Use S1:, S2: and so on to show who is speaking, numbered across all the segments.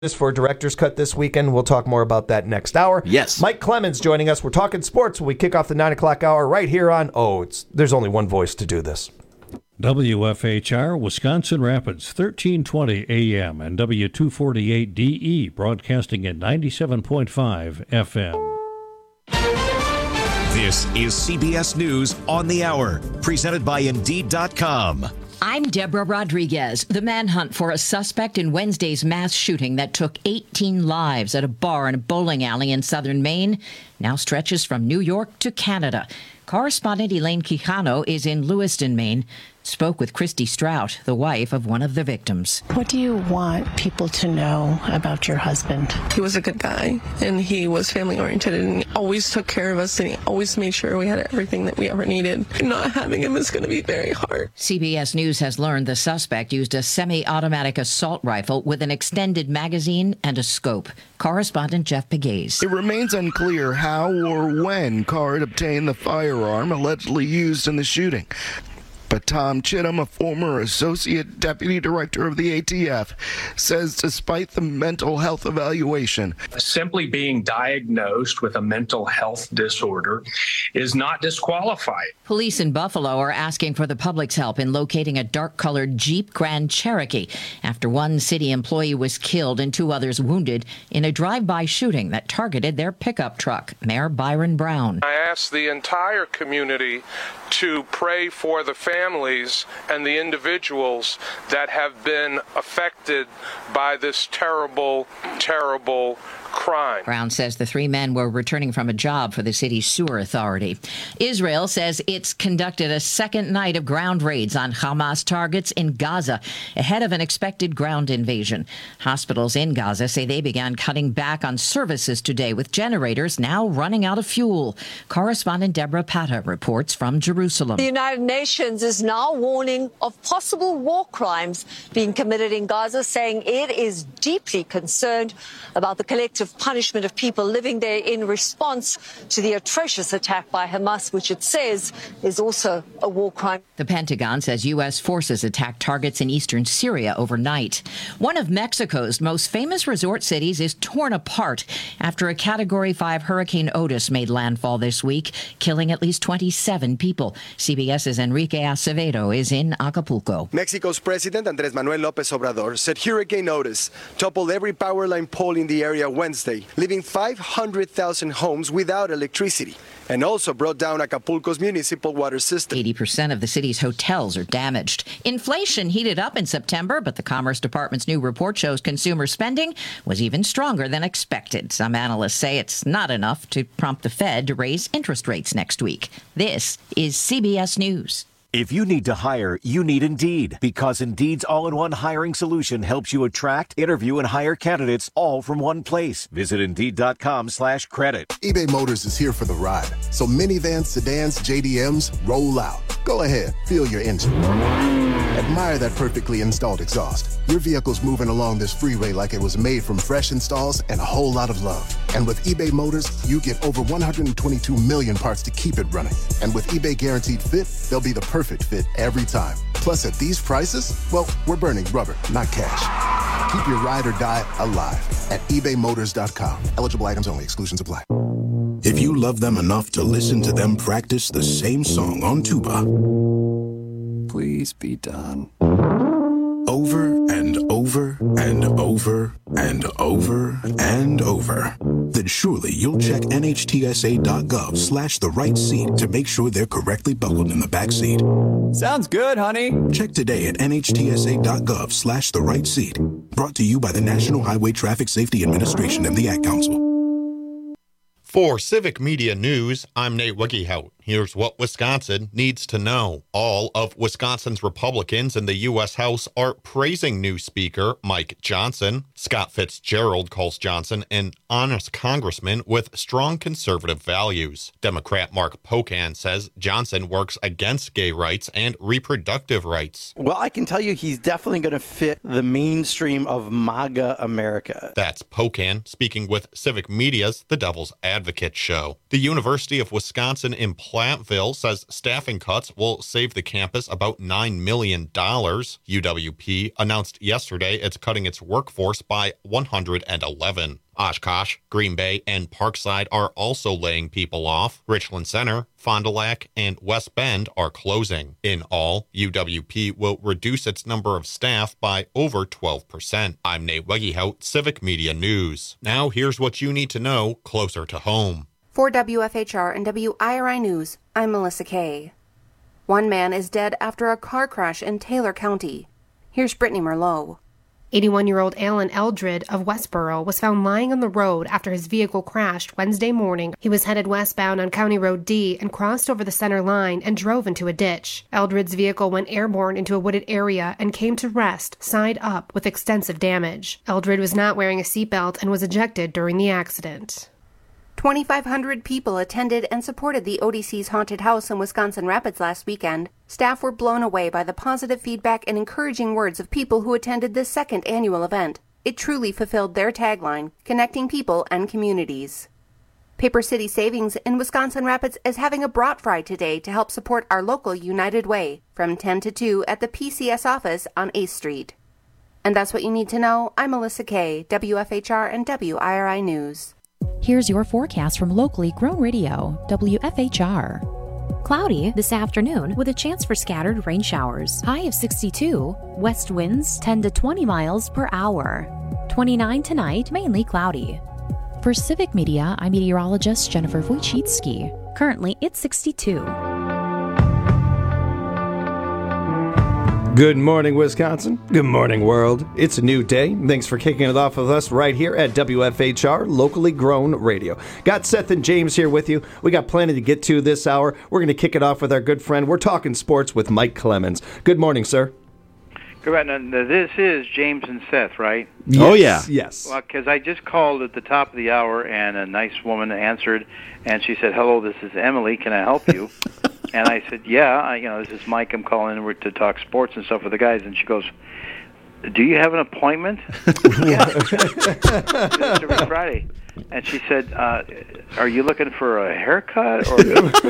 S1: this for Director's Cut this weekend. We'll talk more about that next hour.
S2: Yes.
S1: Mike Clemens joining us. We're talking sports when we kick off the 9 o'clock hour right here on, there's only one voice to do this.
S3: WFHR, Wisconsin Rapids, 1320 AM and W248DE, broadcasting at 97.5 FM.
S4: This is CBS News on the Hour, presented by Indeed.com.
S5: I'm Deborah Rodriguez. The manhunt for a suspect in Wednesday's mass shooting that took 18 lives at a bar and a bowling alley in southern Maine now stretches from New York to Canada. Correspondent Elaine Quijano is in Lewiston, Maine, spoke with Christy Strout, the wife of one of the victims.
S6: What do you want people to know about your husband?
S7: He was a good guy, and he was family-oriented, and he always took care of us, and he always made sure we had everything that we ever needed. Not having him is going to be very hard.
S5: CBS News has learned the suspect used a semi-automatic assault rifle with an extended magazine and a scope. Correspondent Jeff Pegues.
S8: It remains unclear how or when Card obtained the firearm allegedly used in the shooting. But Tom Chittum, a former associate deputy director of the ATF, says despite the mental health evaluation,
S9: simply being diagnosed with a mental health disorder is not disqualified.
S5: Police in Buffalo are asking for the public's help in locating a dark-colored Jeep Grand Cherokee after one city employee was killed and 2 others wounded in a drive-by shooting that targeted their pickup truck. Mayor Byron Brown.
S10: I ask the entire community to pray for the families and the individuals that have been affected by this terrible, terrible crime.
S5: Brown says the 3 men were returning from a job for the city's sewer authority. Israel says it's conducted a second night of ground raids on Hamas targets in Gaza ahead of an expected ground invasion. Hospitals in Gaza say they began cutting back on services today, with generators now running out of fuel. Correspondent Deborah Pata reports from Jerusalem.
S11: The United Nations is now warning of possible war crimes being committed in Gaza, saying it is deeply concerned about the collective punishment of people living there in response to the atrocious attack by Hamas, which it says is also a war crime.
S5: The Pentagon says U.S. forces attacked targets in eastern Syria overnight. One of Mexico's most famous resort cities is torn apart after a Category 5 Hurricane Otis made landfall this week, killing at least 27 people. CBS's Enrique Acevedo is in Acapulco.
S12: Mexico's President Andrés Manuel López Obrador said Hurricane Otis toppled every power line pole in the area Wednesday, leaving 500,000 homes without electricity, and also brought down Acapulco's municipal water system.
S5: 80% of the city's hotels are damaged. Inflation heated up in September, but the Commerce Department's new report shows consumer spending was even stronger than expected. Some analysts say it's not enough to prompt the Fed to raise interest rates next week. This is CBS News.
S4: If you need to hire, you need Indeed, because Indeed's all-in-one hiring solution helps you attract, interview, and hire candidates all from one place. Visit Indeed.com/credit.
S13: eBay Motors is here for the ride. So minivans, sedans, JDMs, roll out. Go ahead, feel your engine. Admire that perfectly installed exhaust. Your vehicle's moving along this freeway like it was made from fresh installs and a whole lot of love. And with eBay Motors, you get over 122 million parts to keep it running. And with eBay Guaranteed Fit, they'll be the perfect fit every time. Plus, at these prices, well, we're burning rubber, not cash. Keep your ride or die alive at ebaymotors.com. Eligible items only. Exclusions apply.
S14: If you love them enough to listen to them practice the same song on tuba,
S15: please be done.
S14: Over and over and over and over and over, then surely you'll check NHTSA.gov/the right seat to make sure they're correctly buckled in the back seat.
S15: Sounds good, honey.
S14: Check today at NHTSA.gov/the right seat. Brought to you by the National Highway Traffic Safety Administration and the Ad Council.
S16: For Civic Media News, I'm Nate Wiggyhout. Here's what Wisconsin needs to know. All of Wisconsin's Republicans in the U.S. House are praising new Speaker Mike Johnson. Scott Fitzgerald calls Johnson an honest congressman with strong conservative values. Democrat Mark Pocan says Johnson works against gay rights and reproductive rights.
S2: Well, I can tell you he's definitely going to fit the mainstream of MAGA America.
S16: That's Pocan speaking with Civic Media's The Devil's Advocate. Advocate Show. The University of Wisconsin in Platteville says staffing cuts will save the campus about $9 million. UWP announced yesterday it's cutting its workforce by 111. Oshkosh, Green Bay, and Parkside are also laying people off. Richland Center, Fond du Lac, and West Bend are closing. In all, UWP will reduce its number of staff by over 12%. I'm Nate Wegehout, Civic Media News. Now here's what you need to know closer to home.
S17: For WFHR and WIRI News, I'm Melissa Kay. One man is dead after a car crash in Taylor County. Here's Brittany Merlot.
S18: 81-year-old Alan Eldred of Westboro was found lying on the road after his vehicle crashed Wednesday morning. He was headed westbound on County Road D and crossed over the center line and drove into a ditch. Eldred's vehicle went airborne into a wooded area and came to rest side up with extensive damage. Eldred was not wearing a seatbelt and was ejected during the accident.
S17: 2,500 people attended and supported the ODC's Haunted House in Wisconsin Rapids last weekend. Staff were blown away by the positive feedback and encouraging words of people who attended this second annual event. It truly fulfilled their tagline, connecting people and communities. Paper City Savings in Wisconsin Rapids is having a brat fry today to help support our local United Way from 10 to 2 at the PCS office on 8th Street. And that's what you need to know. I'm Melissa Kay, WFHR and WIRI News.
S19: Here's your forecast from locally grown radio, WFHR. Cloudy this afternoon with a chance for scattered rain showers. High of 62. West winds 10 to 20 miles per hour. 29 tonight, mainly cloudy. For Civic Media, I'm meteorologist Jennifer Wojcicki. Currently, it's 62.
S1: Good morning, Wisconsin. Good morning, world. It's a new day. Thanks for kicking it off with us right here at WFHR, locally grown radio. Got Seth and James here with you. We got plenty to get to this hour. We're going to kick it off with our good friend. We're talking sports with Mike Clemens. Good morning, sir.
S20: Correct. Now, this is James and Seth, right?
S1: Yes, oh, yeah. Yes.
S20: Well, because I just called at the top of the hour, and a nice woman answered, and she said, "Hello, this is Emily. Can I help you?" And I said, "Yeah, this is Mike. I'm calling in to talk sports and stuff with the guys." And she goes, "Do you have an appointment?" "Yeah, it's every Friday." And she said, "Are you looking for a haircut?" Or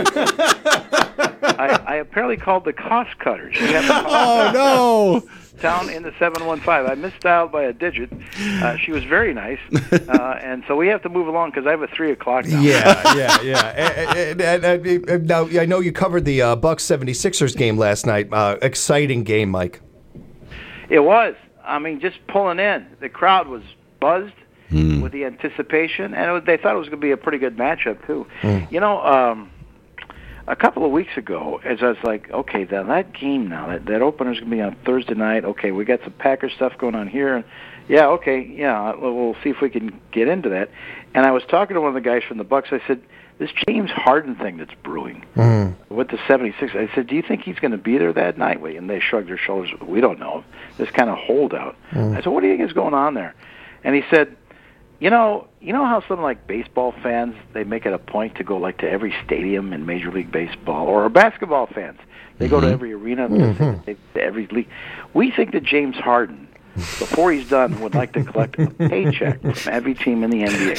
S20: I apparently called the cost cutters.
S1: Oh, no.
S20: Down in the 715. I misdialed by a digit. She was very nice. And so we have to move along because I have a 3 o'clock now.
S1: Yeah. And now, I know you covered the Bucks 76ers game last night. Exciting game, Mike.
S20: It was. I mean, just pulling in. The crowd was buzzed with the anticipation, and they thought it was going to be a pretty good matchup, too. A couple of weeks ago, as I was like, okay, then that game now, that opener's going to be on Thursday night. Okay, we got some Packers stuff going on here. We'll see if we can get into that. And I was talking to one of the guys from the Bucks. I said, this James Harden thing that's brewing with the 76ers, I said, do you think he's going to be there that night? And they shrugged their shoulders. We don't know. This kind of holdout. I said, what do you think is going on there? And he said, you know how some like baseball fans, they make it a point to go like to every stadium in Major League Baseball, or basketball fans, they go to every arena, to every league. We think that James Harden, before he's done, would like to collect a paycheck from every team in the NBA.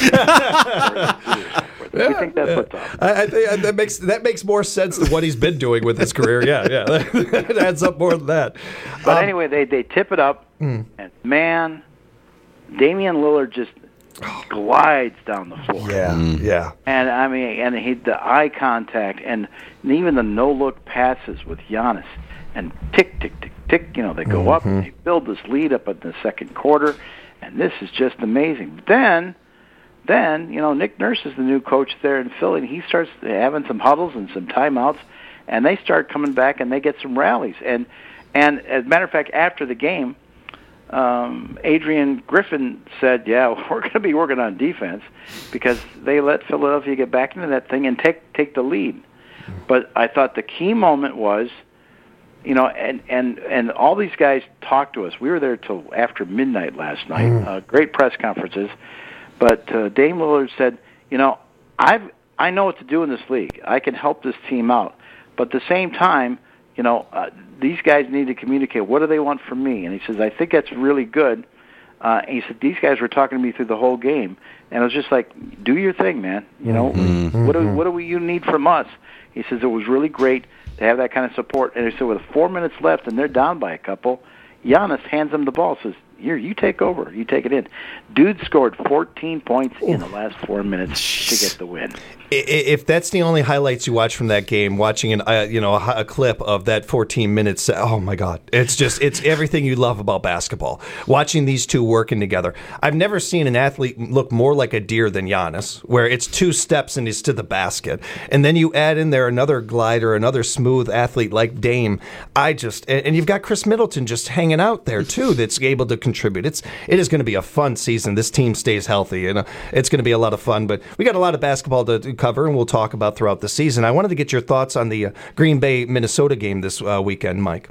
S20: We think that's what's up.
S1: I think that makes more sense than what he's been doing with his career. Yeah, it adds up more than that.
S20: But anyway, they tip it up, and man, Damian Lillard just glides down the floor.
S1: Yeah.
S20: And I mean, the eye contact and even the no-look passes with Giannis, and tick, tick, tick, tick. They go up and they build this lead up in the second quarter, and this is just amazing. Then Nick Nurse is the new coach there in Philly, and he starts having some huddles and some timeouts, and they start coming back and they get some rallies. And as a matter of fact, after the game, Adrian Griffin said, "Yeah, we're going to be working on defense because they let Philadelphia get back into that thing and take the lead." But I thought the key moment was, and all these guys talked to us. We were there till after midnight last night. Great press conferences, but Dame Lillard said, I know what to do in this league. I can help this team out, but at the same time, these guys need to communicate. What do they want from me? And he says, I think that's really good He said, these guys were talking to me through the whole game. And I was just like, do your thing, man. You know, what do you need from us? He says, it was really great to have that kind of support. And he said, with 4 minutes left and they're down by a couple, Giannis hands him the ball, says, here, you take over. You take it in. Dude scored 14 points in the last 4 minutes to get the win.
S1: If that's the only highlights you watch from that game, watching a clip of that 14 minutes, oh my God, it's everything you love about basketball. Watching these two working together, I've never seen an athlete look more like a deer than Giannis, where it's 2 steps and he's to the basket, and then you add in there another glider, another smooth athlete like Dame. And you've got Chris Middleton just hanging out there too, that's able to contribute. It is going to be a fun season. This team stays healthy, and it's going to be a lot of fun. But we got a lot of basketball to cover, and we'll talk about throughout the season. I wanted to get your thoughts on the Green Bay Minnesota game this weekend, Mike.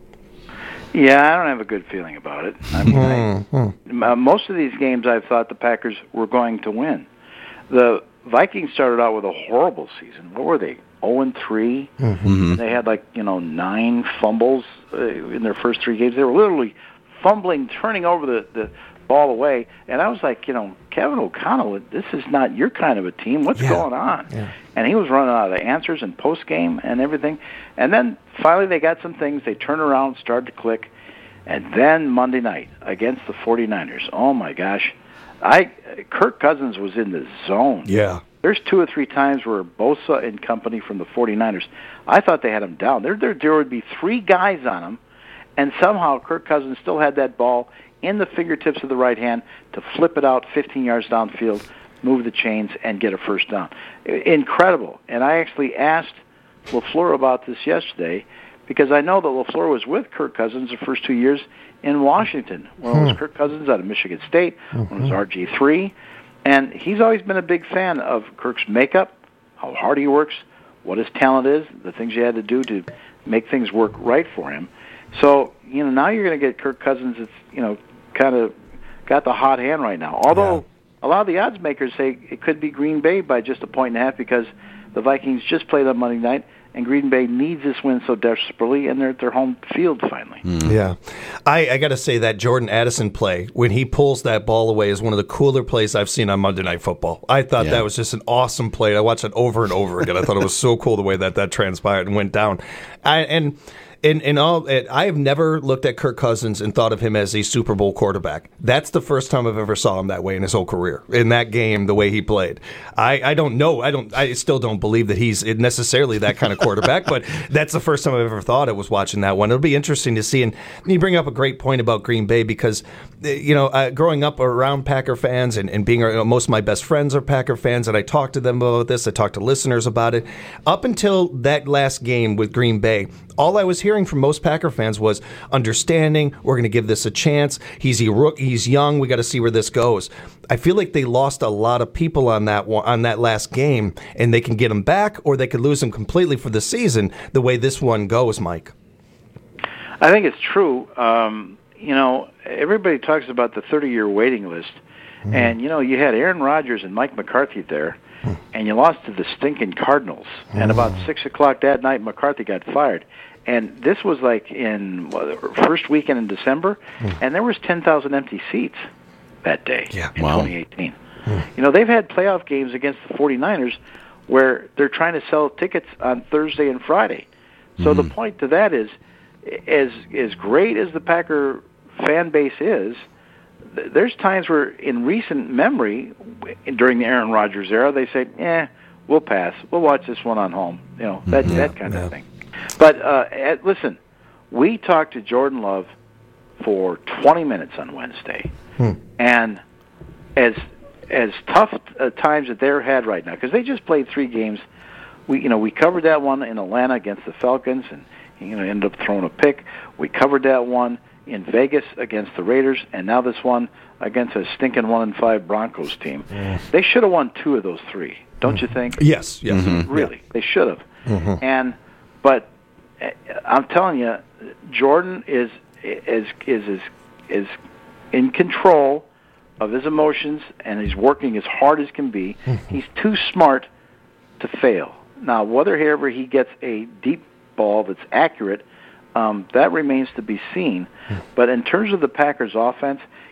S20: Yeah, I don't have a good feeling about it. I mean, most of these games I've thought the Packers were going to win. The Vikings started out with a horrible season. What were they? 0-3. They had 9 fumbles in their first 3 games. They were literally fumbling, turning over the ball away. And I was like, Kevin O'Connell, this is not your kind of a team. What's going on? Yeah. And he was running out of answers in post-game and everything. And then finally they got some things. They turned around, started to click. And then Monday night against the 49ers, oh my gosh, Kirk Cousins was in the zone.
S1: Yeah.
S20: There's 2 or 3 times where Bosa and company from the 49ers, I thought they had him down. There would be 3 guys on him, and somehow Kirk Cousins still had that ball in the fingertips of the right hand to flip it out 15 yards downfield, move the chains, and get a first down. Incredible. And I actually asked LaFleur about this yesterday because I know that LaFleur was with Kirk Cousins the first 2 years in Washington. When it was Kirk Cousins out of Michigan State, when it was RG3. And he's always been a big fan of Kirk's makeup, how hard he works, what his talent is, the things you had to do to make things work right for him. So, now you're going to get Kirk Cousins that's, kind of got the hot hand right now. Although a lot of the odds makers say it could be Green Bay by just 1.5 points because the Vikings just played on Monday night, and Green Bay needs this win so desperately, and they're at their home field finally.
S1: Yeah. I got to say that Jordan Addison play, when he pulls that ball away, is one of the cooler plays I've seen on Monday Night Football. I thought that was just an awesome play. I watched it over and over again. I thought it was so cool the way that transpired and went down. I have never looked at Kirk Cousins and thought of him as a Super Bowl quarterback. That's the first time I've ever saw him that way in his whole career. In that game, the way he played, I don't know. I still don't believe that he's necessarily that kind of quarterback. But that's the first time I've ever thought it was watching that one. It'll be interesting to see. And you bring up a great point about Green Bay because growing up around Packer fans and being most of my best friends are Packer fans, and I talk to them about this. I talk to listeners about it. Up until that last game with Green Bay, all I was hearing from most Packer fans was understanding. We're going to give this a chance. He's young. We got to see where this goes. I feel like they lost a lot of people on that last game, and they can get him back, or they could lose him completely for the season. The way this one goes, Mike.
S20: I think it's true. Everybody talks about the 30-year waiting list, and you had Aaron Rodgers and Mike McCarthy there, and you lost to the stinking Cardinals. And about 6 o'clock that night, McCarthy got fired. And this was in first weekend in December, and there was 10,000 empty seats that day in 2018. They've had playoff games against the 49ers where they're trying to sell tickets on Thursday and Friday. So the point to that is, as great as the Packer fan base is, there's times where in recent memory, during the Aaron Rodgers era, they say, we'll pass. We'll watch this one on home. That kind of thing. But listen, we talked to Jordan Love for 20 minutes on Wednesday, and as tough times that they're had right now, because they just played 3 games. We covered that one in Atlanta against the Falcons, and ended up throwing a pick. We covered that one in Vegas against the Raiders, and now this one against a stinking 1-5 Broncos team. They should have won 2 of those 3, don't you think?
S1: Yes.
S20: Really, they should have. But I'm telling you, Jordan is in control of his emotions, and he's working as hard as can be. He's too smart to fail. Now, whether ever he gets a deep ball that's accurate, that remains to be seen. But in terms of the Packers' offense,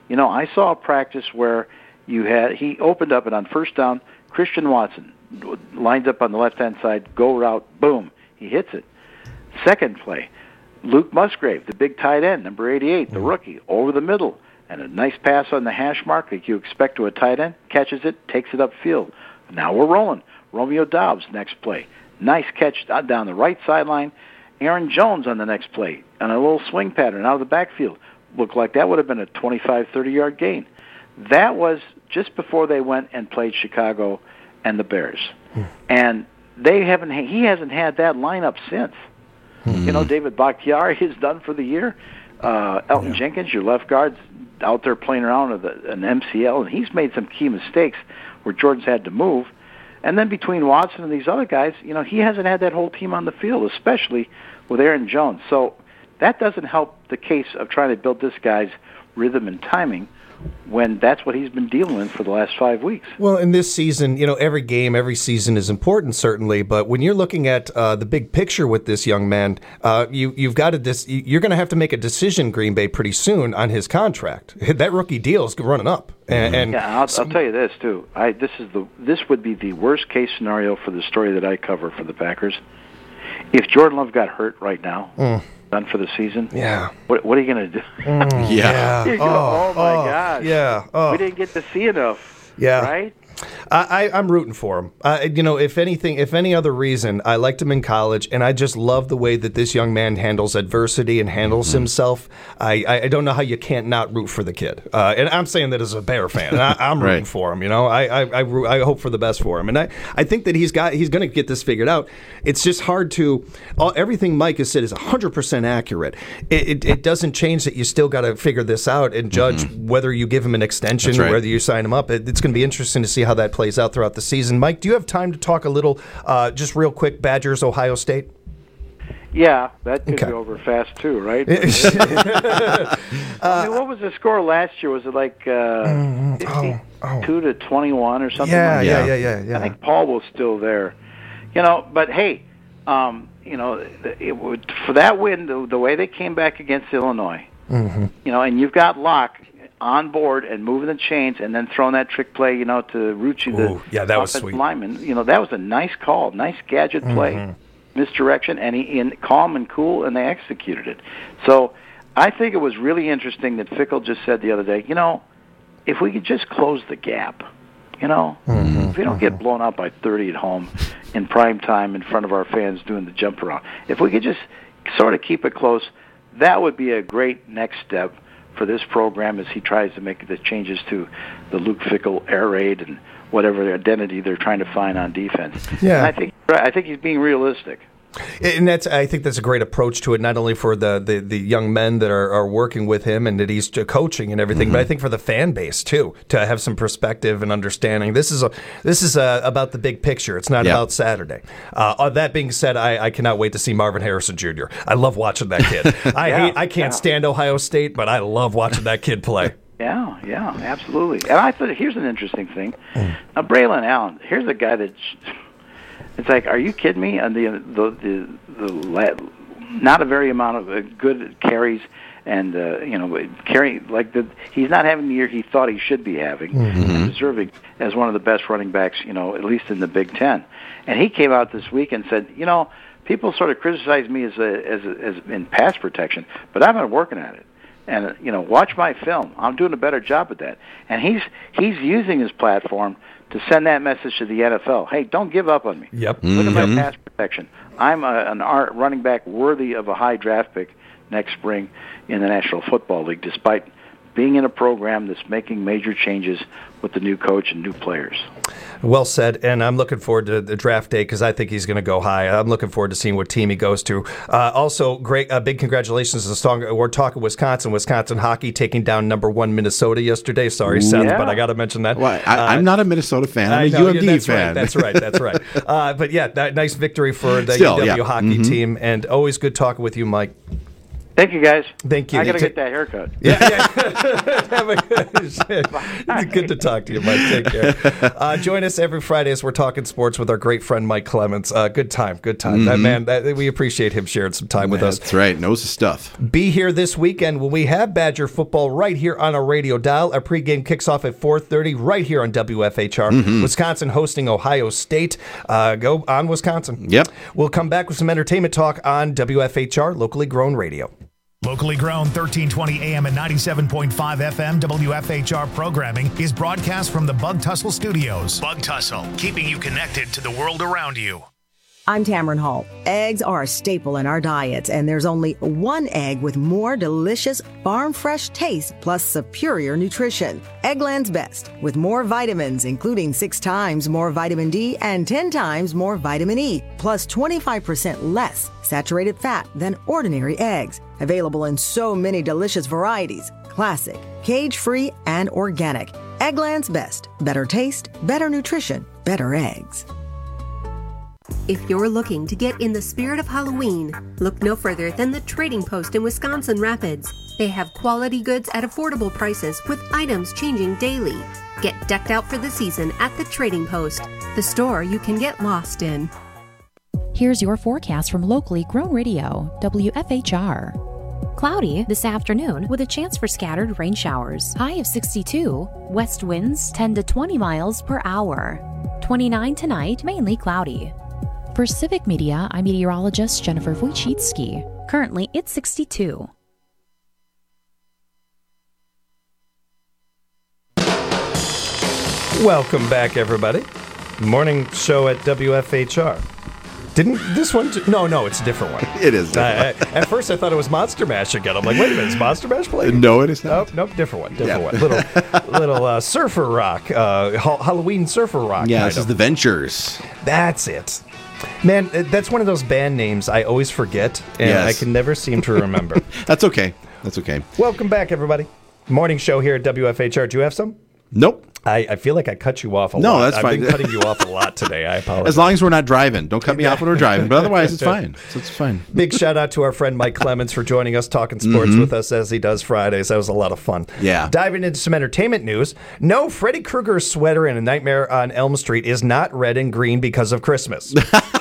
S20: I saw a practice where he opened up, and on first down, Christian Watson lines up on the left-hand side, go route, boom, he hits it. Second play, Luke Musgrave, the big tight end, number 88, the rookie, over the middle, and a nice pass on the hash mark like you expect to a tight end, catches it, takes it upfield. Now we're rolling. Romeo Doubs, next play. Nice catch down the right sideline. Aaron Jones on the next play on a little swing pattern out of the backfield. Looked like that would have been a 25, 30-yard gain. That was just before they went and played Chicago and the Bears. And he hasn't had that lineup since. David Bakhtiari is done for the year. Elton Jenkins, your left guard's out there playing around with an MCL, and he's made some key mistakes where Jordan's had to move. And then between Watson and these other guys, he hasn't had that whole team on the field, especially with Aaron Jones. So that doesn't help the case of trying to build this guy's rhythm and timing when that's what he's been dealing with for the last 5 weeks.
S1: Well, in this season, every game, every season is important, certainly. But when you're looking at the big picture with this young man, you've got you're going to have to make a decision, Green Bay, pretty soon on his contract. That rookie deal is running up.
S20: I'll tell you this too. This would be the worst case scenario for the story that I cover for the Packers. If Jordan Love got hurt right now. Done for the season.
S1: Yeah.
S20: What are you going to do?
S1: Yeah.
S20: Oh my gosh.
S1: Yeah.
S20: We didn't get to see enough.
S1: Yeah.
S20: Right?
S1: I'm rooting for him. If any other reason, I liked him in college, and I just love the way that this young man handles adversity and handles himself. I don't know how you can't not root for the kid. And I'm saying that as a Bear fan. I'm rooting for him. I hope for the best for him, and I think that he's going to get this figured out. It's just hard to. Everything Mike has said is 100% accurate. It doesn't change that you still got to figure this out and judge whether you give him an extension, whether you sign him up. It's going to be interesting to see how that plays out throughout the season. Mike, do you have time to talk a little, just real quick, Badgers, Ohio State?
S20: Yeah, that could go over fast too, right? What was the score last year? Was it like 52-21 or something?
S1: Yeah.
S20: I think Paul was still there. But hey, it would, for that win, the way they came back against Illinois, and you've got Locke on board and moving the chains and then throwing that trick play, to Rucci, the
S1: that was sweet.
S20: lineman. That was a nice call, nice gadget play, misdirection, and he calm and cool, and they executed it. So I think it was really interesting that Fickell just said the other day, if we could just close the gap, if we don't get blown out by 30 at home in prime time in front of our fans doing the jump around, if we could just sort of keep it close, that would be a great next step for this program as he tries to make the changes to the Luke Fickell air raid and whatever identity they're trying to find on defense.
S1: Yeah.
S20: And I think he's being realistic.
S1: And I think that's a great approach to it, not only for the young men that are working with him and that he's coaching and everything, but I think for the fan base too, to have some perspective and understanding. This is about the big picture. It's not about Saturday. That being said, I cannot wait to see Marvin Harrison Jr. I love watching that kid. I can't stand Ohio State, but I love watching that kid play.
S20: Yeah, absolutely. And I thought, here's an interesting thing. Now, Braylon Allen, here's a guy that. It's like, are you kidding me? And the not a very amount of good carries, and he's not having the year he thought he should be having, and deserving as one of the best running backs, at least in the Big Ten. And he came out this week and said, people sort of criticize me as in pass protection, but I've been working at it. And watch my film. I'm doing a better job at that. And he's using his platform to send that message to the NFL. Hey, don't give up on me.
S1: Yep.
S20: Look at my pass protection. I'm an running back worthy of a high draft pick next spring in the National Football League, despite being in a program that's making major changes with the new coach and new players.
S1: Well said, and I'm looking forward to the draft day because I think he's going to go high. I'm looking forward to seeing what team he goes to. Also, great, big congratulations to Song. We're talking Wisconsin hockey taking down #1 Minnesota yesterday. Sorry, Seth, but I got to mention that.
S21: Well, I'm not a Minnesota fan. I'm a UMD fan.
S1: That's right. But yeah, that nice victory for the UW hockey team, and always good talking with you, Mike.
S20: Thank you, guys.
S1: Thank you.
S20: I got to get that haircut.
S1: Yeah. It's good to talk to you, Mike. Take care. Join us every Friday as we're talking sports with our great friend Mike Clements. Good time.
S21: Mm-hmm.
S1: That man, we appreciate him sharing some time with us.
S21: That's right. Knows his stuff.
S1: Be here this weekend when we have Badger football right here on our radio dial. Our pregame kicks off at 4:30 right here on WFHR.
S21: Mm-hmm.
S1: Wisconsin hosting Ohio State. Go on, Wisconsin.
S21: Yep.
S1: We'll come back with some entertainment talk on WFHR, locally grown radio.
S3: Locally grown 1320 AM and 97.5 FM WFHR programming is broadcast from the Bug Tussle Studios. Bug Tussle, keeping you connected to the world around you.
S22: I'm Tamron Hall. Eggs are a staple in our diets, and there's only one egg with more delicious farm-fresh taste plus superior nutrition. Eggland's Best, with more vitamins, including 6 times more vitamin D and 10 times more vitamin E, plus 25% less saturated fat than ordinary eggs. Available in so many delicious varieties: classic, cage-free, and organic. Eggland's Best. Better taste, better nutrition, better eggs.
S17: If you're looking to get in the spirit of Halloween, look no further than the Trading Post in Wisconsin Rapids. They have quality goods at affordable prices with items changing daily. Get decked out for the season at the Trading Post, the store you can get lost in.
S19: Here's your forecast from locally grown radio, WFHR. Cloudy this afternoon with a chance for scattered rain showers. High of 62. West winds 10 to 20 miles per hour. 29 tonight, mainly cloudy. For Civic Media, I'm meteorologist Jennifer Wojcicki. Currently, it's 62.
S1: Welcome back, everybody. Morning show at WFHR. Didn't this one? No, it's a different one.
S21: It is different.
S1: At first, I thought it was Monster Mash again. I'm like, wait a minute, is Monster Mash playing?
S21: No, it is not.
S1: Nope, different one. Little surfer rock, Halloween surfer rock.
S21: Yeah, this is the Ventures.
S1: That's it. Man, that's one of those band names I always forget, and I can never seem to remember.
S21: That's okay.
S1: Welcome back, everybody. Morning show here at WFHR. Do you have some?
S21: Nope.
S1: I feel like I cut you off a lot.
S21: No, that's fine.
S1: I've been cutting you off a lot today. I apologize.
S21: As long as we're not driving. Don't cut me off when we're driving. But otherwise, it's fine. It's fine.
S1: Big shout out to our friend Mike Clements for joining us, talking sports with us as he does Fridays. That was a lot of fun.
S21: Yeah.
S1: Diving into some entertainment news. No, Freddy Krueger's sweater in A Nightmare on Elm Street is not red and green because of Christmas.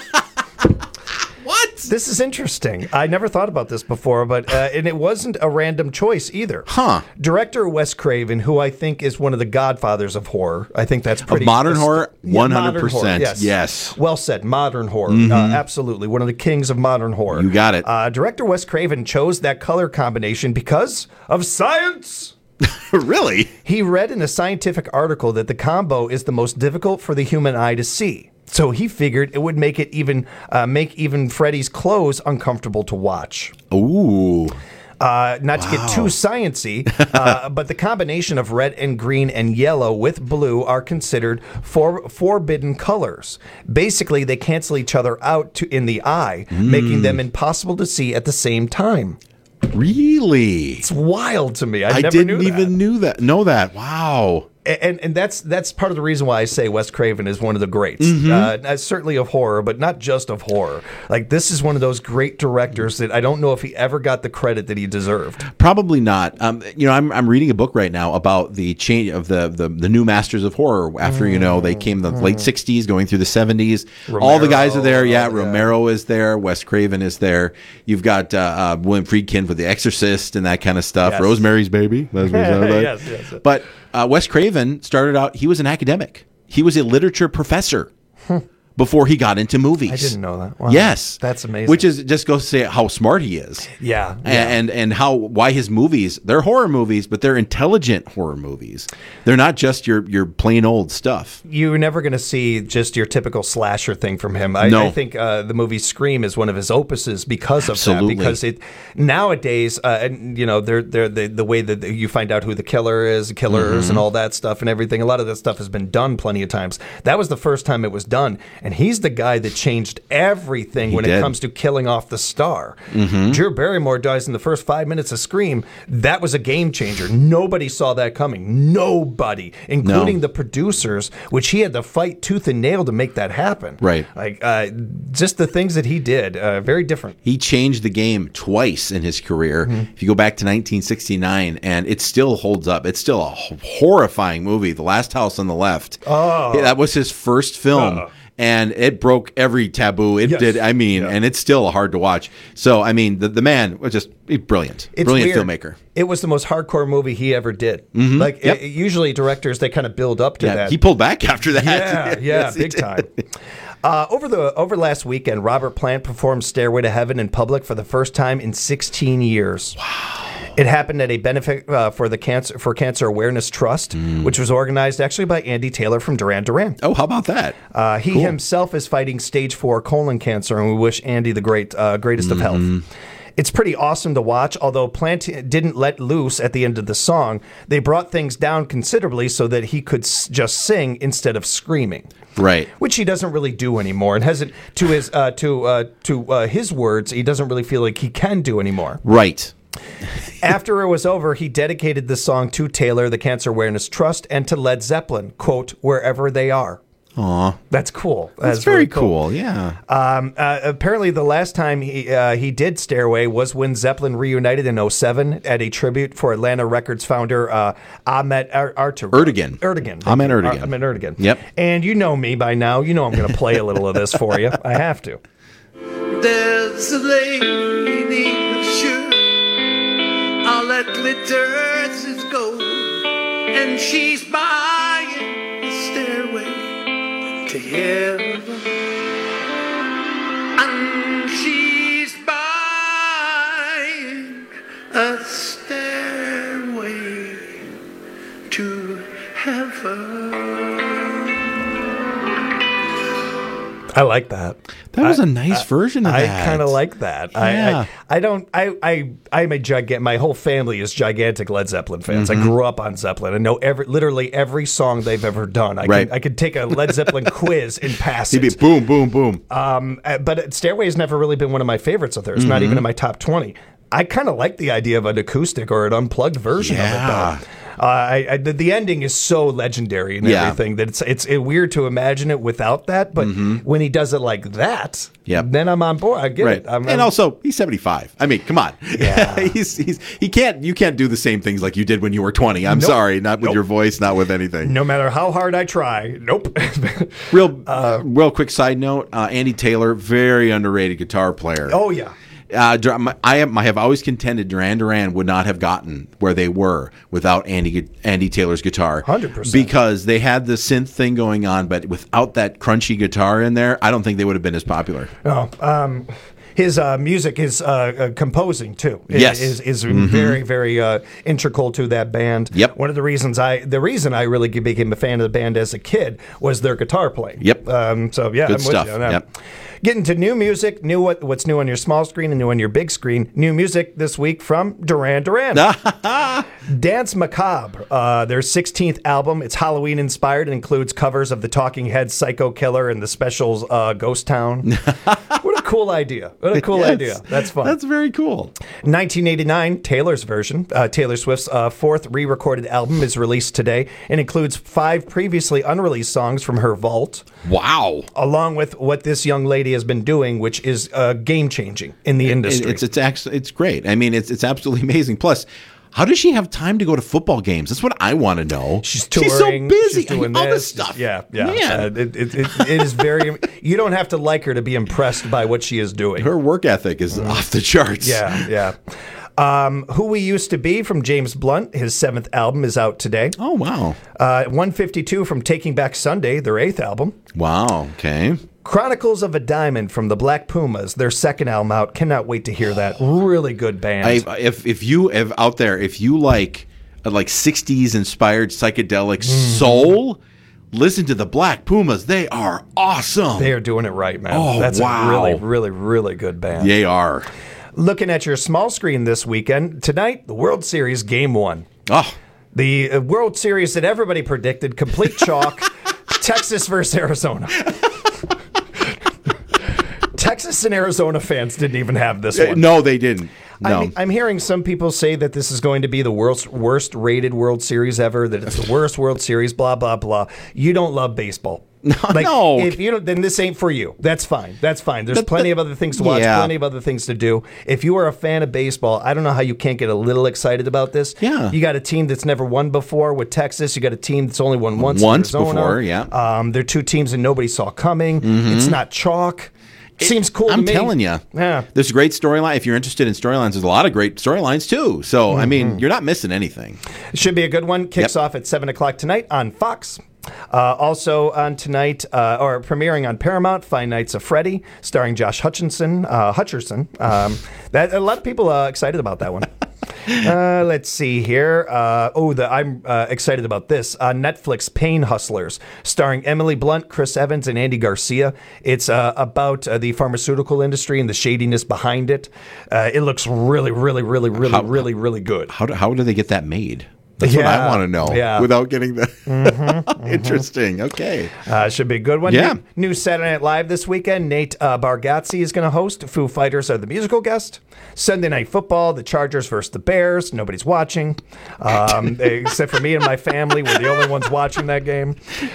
S1: This is interesting. I never thought about this before, but and it wasn't a random choice either.
S21: Huh.
S1: Director Wes Craven, who I think is one of the godfathers of horror. I think that's pretty...
S21: Of modern horror? 100%.
S1: Modern horror,
S21: yes.
S1: Well said. Modern horror. Absolutely. One of the kings of modern horror.
S21: You got it.
S1: Director Wes Craven chose that color combination because of science.
S21: Really?
S1: He read in a scientific article that the combo is the most difficult for the human eye to see. So he figured it would make even Freddy's clothes uncomfortable to watch.
S21: Ooh.
S1: Not to get too sciencey, but the combination of red and green and yellow with blue are considered forbidden colors. Basically, they cancel each other out in the eye, making them impossible to see at the same time.
S21: Really?
S1: It's wild to me. I never
S21: didn't
S1: knew
S21: even know that. Wow.
S1: And that's part of the reason why I say Wes Craven is one of the greats. Certainly of horror, but not just of horror. Like, this is one of those great directors that I don't know if he ever got the credit that he deserved.
S21: Probably not. I'm reading a book right now about the change of the new masters of horror after they came in the late 60s, going through the 70s.
S1: Romero,
S21: all the guys are there. Yeah, Romero is there. Wes Craven is there. You've got William Friedkin with The Exorcist and that kind of stuff.
S1: Yes.
S21: Rosemary's Baby. That's what it sounds like.
S1: Yes.
S21: But Wes Craven started out, he was an academic. He was a literature professor before he got into movies.
S1: I didn't know that. Wow.
S21: Yes.
S1: That's amazing.
S21: Which is just goes to say how smart he is.
S1: Yeah.
S21: And why his movies, they're horror movies, but they're intelligent horror movies. They're not just your plain old stuff.
S1: You're never going to see just your typical slasher thing from him. I think the movie Scream is one of his opuses because of that. Because nowadays, they're the way that you find out who the killer is, killers, and all that stuff and everything. A lot of that stuff has been done plenty of times. That was the first time it was done. and he's the guy that changed everything when it comes to killing off the star. Drew Barrymore dies in the first 5 minutes of Scream. That was a game changer. Nobody saw that coming. Nobody, including the producers, which he had to fight tooth and nail to make that happen.
S21: Right.
S1: Like, just the things that he did, very different.
S21: He changed the game twice in his career. If you go back to 1969, and it still holds up. It's still a horrifying movie, The Last House on the Left.
S1: Oh.
S21: That was his first film. And it broke every taboo. It did. I mean, and it's still hard to watch. So, I mean, the man was just brilliant. Brilliant filmmaker.
S1: It was the most hardcore movie he ever did. Like, usually directors, they kind of build up to that.
S21: He pulled back after that.
S1: Yeah, big time. Over last weekend, Robert Plant performed Stairway to Heaven in public for the first time in 16 years. Wow. It happened at a benefit for Cancer Awareness Trust, which was organized actually by Andy Taylor from Duran Duran.
S21: Oh, how about that?
S1: He himself is fighting stage 4 colon cancer, and we wish Andy the greatest of health. It's pretty awesome to watch, although Plant didn't let loose at the end of the song. They brought things down considerably so that he could just sing instead of screaming.
S21: Right.
S1: Which he doesn't really do anymore, and hasn't, to his words, he doesn't really feel like he can do anymore.
S21: Right.
S1: After it was over, he dedicated the song to Taylor, the Cancer Awareness Trust, and to Led Zeppelin, quote, wherever they are.
S21: Aw.
S1: That's cool.
S21: That's very really cool, yeah.
S1: Apparently, the last time he did Stairway was when Zeppelin reunited in 2007 at a tribute for Atlanta Records founder Ahmet Ertegun.
S21: Ahmet Ertegun.
S1: Ahmet Ertegun.
S21: Yep.
S1: And you know me by now. You know I'm going to play a little of this for you. I have to.
S6: There's a lady who's sure all that glitters is gold, and she's buying a stairway to heaven, and she's buying a stairway to heaven.
S1: I like that.
S21: That was a nice version of that.
S1: I kind of like that.
S21: Yeah.
S1: I'm a gigantic. My whole family is gigantic Led Zeppelin fans. I grew up on Zeppelin. I know literally every song they've ever done. I could take a Led Zeppelin quiz and pass it.
S21: He'd be boom, boom, boom.
S1: But Stairway's never really been one of my favorites of theirs. Not even in my top 20. I kind of like the idea of an acoustic or an unplugged version of it, though. The ending is so legendary and everything that it's weird to imagine it without that. But when he does it like that, then I'm on board. I get it.
S21: And also, he's 75. I mean, come on.
S1: Yeah.
S21: You can't do the same things like you did when you were 20. I'm sorry, not with your voice, not with anything.
S1: No matter how hard I try. Nope.
S21: Real quick side note: Andy Taylor, very underrated guitar player.
S1: Oh yeah.
S21: I have always contended Duran Duran would not have gotten where they were without Andy Taylor's guitar.
S1: 100%.
S21: Because they had the synth thing going on, but without that crunchy guitar in there, I don't think they would have been as popular.
S1: Oh, his music is composing too. Is very, very integral to that band.
S21: Yep.
S1: One of the reason I really became a fan of the band as a kid was their guitar playing.
S21: Yep.
S1: So yeah,
S21: Good
S1: I'm
S21: stuff.
S1: with you on that.
S21: Yep.
S1: Getting to new music, what's new on your small screen and new on your big screen. New music this week from Duran Duran. Dance Macabre, their 16th album. It's Halloween inspired and includes covers of the Talking Heads, Psycho Killer, and the Specials Ghost Town. What a cool idea. What a cool idea. That's fun.
S21: That's very cool.
S1: 1989, Taylor's version. Taylor Swift's fourth re-recorded album is released today and includes 5 previously unreleased songs from her vault.
S21: Wow.
S1: Along with what this young lady has been doing, which is game-changing in the industry.
S21: It's great. I mean, it's absolutely amazing. Plus, how does she have time to go to football games? That's what I want to know.
S1: She's touring.
S21: She's so busy.
S1: She's doing
S21: all
S1: this
S21: this stuff.
S1: Yeah.
S21: Man.
S1: It is very. You don't have to like her to be impressed by what she is doing.
S21: Her work ethic is off the charts.
S1: Yeah. Who We Used to Be from James Blunt, his 7th album, is out today.
S21: Oh, wow.
S1: 152 from Taking Back Sunday, their 8th album.
S21: Wow, okay.
S1: Chronicles of a Diamond from the Black Pumas, their 2nd album out. Cannot wait to hear that. Really good band.
S21: If you like 60s inspired psychedelic soul, listen to the Black Pumas. They are awesome.
S1: They are doing it right, man.
S21: Oh,
S1: That's
S21: wow.
S1: a really, really, really good band.
S21: They are.
S1: Looking at your small screen this weekend, tonight, the World Series Game 1.
S21: Oh.
S1: The World Series that everybody predicted, complete chalk, Texas versus Arizona. Texas and Arizona fans didn't even have this one.
S21: No, they didn't. No.
S1: I'm hearing some people say that this is going to be the worst rated World Series ever, that it's the worst World Series, blah, blah, blah. You don't love baseball.
S21: No.
S1: If you don't, then this ain't for you. That's fine. There's plenty of other things to watch, plenty of other things to do. If you are a fan of baseball, I don't know how you can't get a little excited about this.
S21: Yeah.
S1: You got a team that's never won before with Texas. You got a team that's only won once Arizona.
S21: Before, yeah.
S1: They're two teams that nobody saw coming. It's not chalk. Seems cool to me.
S21: I'm telling you.
S1: Yeah.
S21: There's a great storyline. If you're interested in storylines, there's a lot of great storylines, too. So, I mean, you're not missing anything.
S1: It should be a good one. Kicks off at 7 o'clock tonight on Fox. Also on tonight, or premiering on Paramount, Five Nights at Freddy, starring Josh Hutcherson. That a lot of people are excited about that one. Let's see here. I'm excited about this. Netflix, Pain Hustlers, starring Emily Blunt, Chris Evans, and Andy Garcia. It's about the pharmaceutical industry and the shadiness behind it. It looks really, really, really, really, really good.
S21: How do they get that made? That's what I want to know without getting the... Interesting. Okay.
S1: Should be a good one.
S21: Yeah.
S1: New Saturday Night Live this weekend. Nate Bargatze is going to host. Foo Fighters are the musical guest. Sunday Night Football, the Chargers versus the Bears. Nobody's watching, except for me and my family. We're the only ones watching that game.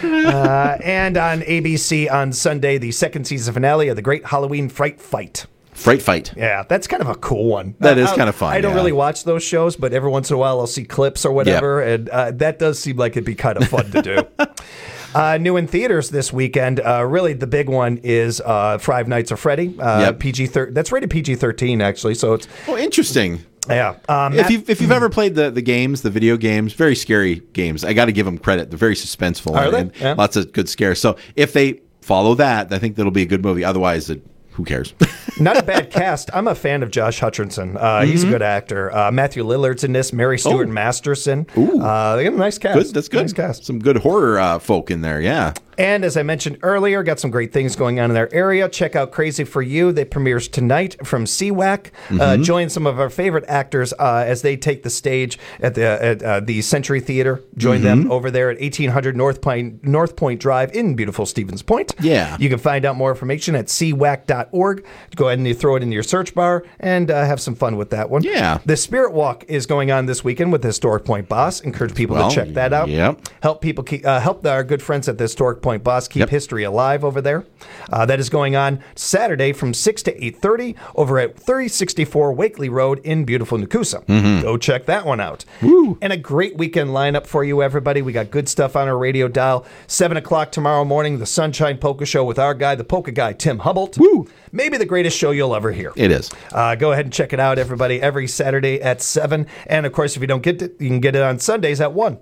S1: And on ABC on Sunday, the second season finale of The Great Halloween Fright Fight.
S21: Fright Fight.
S1: Yeah, that's kind of a cool one.
S21: That is kind of fun.
S1: I don't really watch those shows, but every once in a while I'll see clips or whatever, and that does seem like it'd be kind of fun to do. New in theaters this weekend, really the big one is Five Nights at Freddy. PG-13. That's rated PG-13 actually, so it's
S21: interesting.
S1: Yeah.
S21: If you've ever played the games, the video games, very scary games. I got to give them credit. They're very suspenseful.
S1: Are they?
S21: And
S1: Yeah.
S21: lots of good scares. So if they follow that, I think that'll be a good movie. Otherwise, who cares?
S1: Not a bad cast. I'm a fan of Josh Hutcherson. He's a good actor. Matthew Lillard's in this. Mary Stuart Masterson.
S21: Ooh.
S1: They got a nice cast.
S21: Good. That's good.
S1: Nice cast.
S21: Some good horror folk in there. Yeah.
S1: And as I mentioned earlier, got some great things going on in their area. Check out Crazy for You. They premieres tonight from CWAC. Join some of our favorite actors as they take the stage at the Century Theater. Join them over there at 1800 North Point Drive in beautiful Stevens Point.
S21: Yeah.
S1: You can find out more information at cwac.org. Go ahead and you throw it into your search bar and have some fun with that one.
S21: Yeah.
S1: The Spirit Walk is going on this weekend with the Historic Point Boss. Encourage people to check that out.
S21: Yep.
S1: Help our good friends at the Historic Point Boss keep history alive over there. That is going on Saturday from 6 to 8:30 over at 3064 Wakely Road in beautiful Nakusa. Go check that one out.
S21: Woo.
S1: And a great weekend lineup for you, everybody. We got good stuff on our radio dial. 7 o'clock tomorrow morning, the Sunshine Polka Show with our guy, the polka guy, Tim Hubbolt.
S21: Woo.
S1: Maybe the greatest show you'll ever hear.
S21: It is.
S1: Go ahead and check it out, everybody, every Saturday at 7. And, of course, if you don't get it, you can get it on Sundays at 1.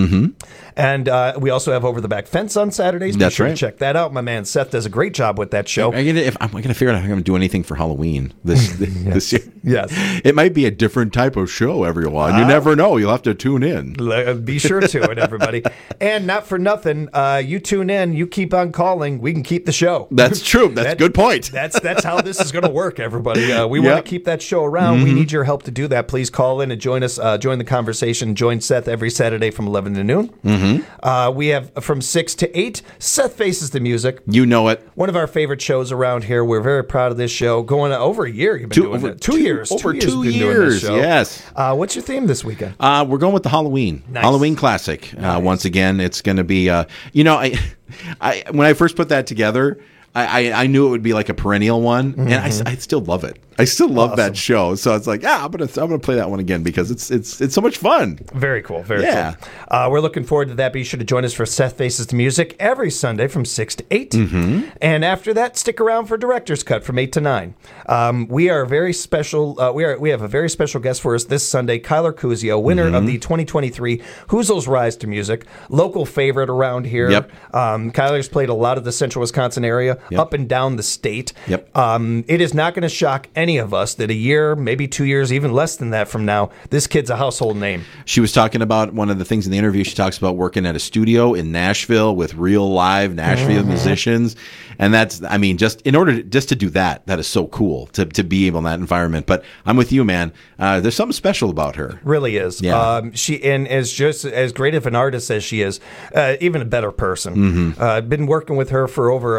S1: And we also have Over the Back Fence on Saturdays. Be sure to check that out. My man Seth does a great job with that show.
S21: I'm going to figure out if I'm going to do anything for Halloween this year.
S1: Yes.
S21: It might be a different type of show, everyone. You never know. You'll have to tune in.
S1: Be sure to it, everybody. And not for nothing, you tune in, you keep on calling, we can keep the show.
S21: That's true. That's a good point.
S1: That's how this is going to work, everybody. We want to keep that show around. We need your help to do that. Please call in and join us, join the conversation. Join Seth every Saturday from 11 to noon. We have from 6 to 8, Seth Faces the Music.
S21: You know it.
S1: One of our favorite shows around here. We're very proud of this show. Going over a year, you've been doing it. 2 years.
S21: Over 2
S1: you've been doing this
S21: years,
S1: show.
S21: yes.
S1: What's your theme this weekend?
S21: We're going with the Halloween.
S1: Nice.
S21: Halloween classic. Once again, it's going to be, I when I first put that together, I knew it would be like a perennial one, and I still love it. I still love that show. So it's like, I'm gonna play that one again because it's so much fun.
S1: Very cool. Very cool. We're looking forward to that. Be sure to join us for Seth Faces the Music every Sunday from 6 to 8. And after that, stick around for Director's Cut from 8 to 9. We are very special. We have a very special guest for us this Sunday, Kyler Kuzio, winner of the 2023 Hoozles Rise to Music, local favorite around here. Kyler's played a lot of the central Wisconsin area, up and down the state. It is not going to shock any of us that a year, maybe 2 years, even less than that from now, this kid's a household name.
S21: She was talking about one of the things in the interview. She talks about working at a studio in Nashville with real live Nashville musicians. And that's, I mean, just in order to do that is so cool to be able in that environment. But I'm with you, man. There's something special about her.
S1: Really is.
S21: Yeah.
S1: She is just as great of an artist as she is, even a better person. I've been working with her for over 2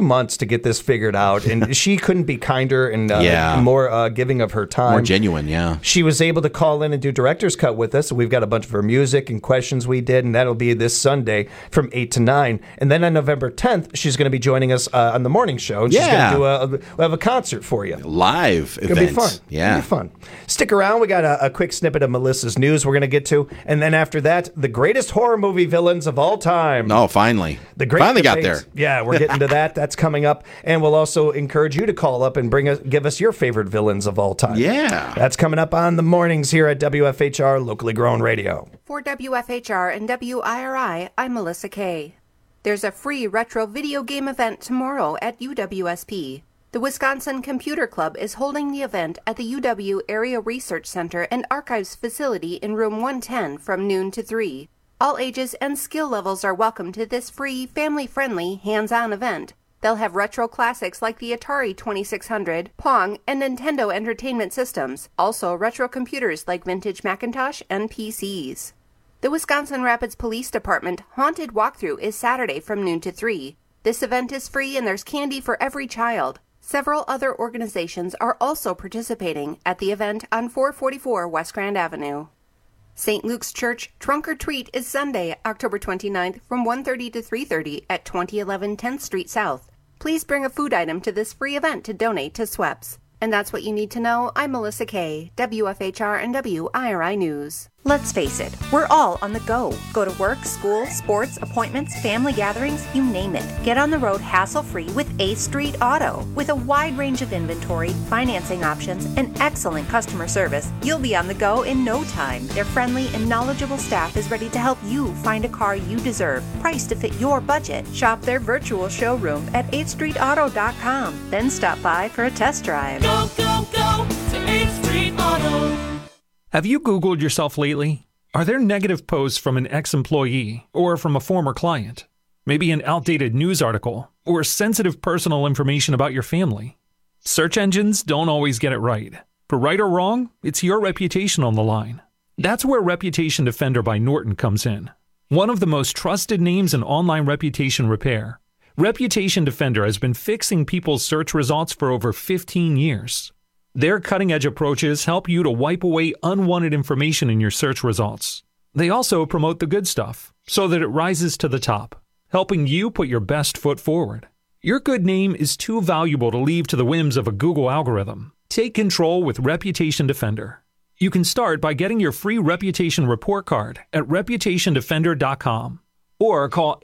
S1: months to get this figured out, and she couldn't be kinder and more giving of her time.
S21: More genuine, yeah.
S1: She was able to call in and do Director's Cut with us. We've got a bunch of her music and questions we did, and that'll be this Sunday from 8 to 9. And then on November 10th, she's going to be joining us on the morning show. And she's going to we'll have a concert for you.
S21: Live event.
S1: It'll be fun.
S21: Yeah.
S1: It'll be fun. Stick around. We got a quick snippet of Melissa's news we're going to get to. And then after that, the greatest horror movie villains of all time.
S21: Oh, finally.
S1: Finally
S21: got there.
S1: Yeah, we're getting to that. That's coming up. And we'll also encourage you to call up and give us your favorite villains of all time.
S21: Yeah.
S1: That's coming up on the mornings here at WFHR Locally Grown Radio.
S17: For WFHR and WIRI, I'm Melissa Kay. There's a free retro video game event tomorrow at UWSP. The Wisconsin Computer Club is holding the event at the UW Area Research Center and Archives facility in room 110 from noon to 3. All ages and skill levels are welcome to this free, family-friendly, hands-on event. They'll have retro classics like the Atari 2600, Pong, and Nintendo Entertainment Systems. Also, retro computers like vintage Macintosh and PCs. The Wisconsin Rapids Police Department Haunted Walkthrough is Saturday from noon to 3. This event is free and there's candy for every child. Several other organizations are also participating at the event on 444 West Grand Avenue. St. Luke's Church Trunk or Treat is Sunday, October 29th from 1:30 to 3:30 at 2011 10th Street South. Please bring a food item to this free event to donate to SWEPS. And that's what you need to know. I'm Melissa Kay, WFHR and WIRI News.
S7: Let's face it, we're all on the go. Go to work, school, sports, appointments, family gatherings, you name it. Get on the road hassle-free with A Street Auto. With a wide range of inventory, financing options, and excellent customer service, you'll be on the go in no time. Their friendly and knowledgeable staff is ready to help you find a car you deserve, priced to fit your budget. Shop their virtual showroom at 8thstreetauto.com. Then stop by for a test drive.
S8: Go, go, go to 8th Street Auto.
S23: Have you Googled yourself lately? Are there negative posts from an ex-employee or from a former client? Maybe an outdated news article or sensitive personal information about your family? Search engines don't always get it right. For right or wrong, it's your reputation on the line. That's where Reputation Defender by Norton comes in. One of the most trusted names in online reputation repair, Reputation Defender has been fixing people's search results for over 15 years. Their cutting-edge approaches help you to wipe away unwanted information in your search results. They also promote the good stuff so that it rises to the top, helping you put your best foot forward. Your good name is too valuable to leave to the whims of a Google algorithm. Take control with Reputation Defender. You can start by getting your free reputation report card at reputationdefender.com or call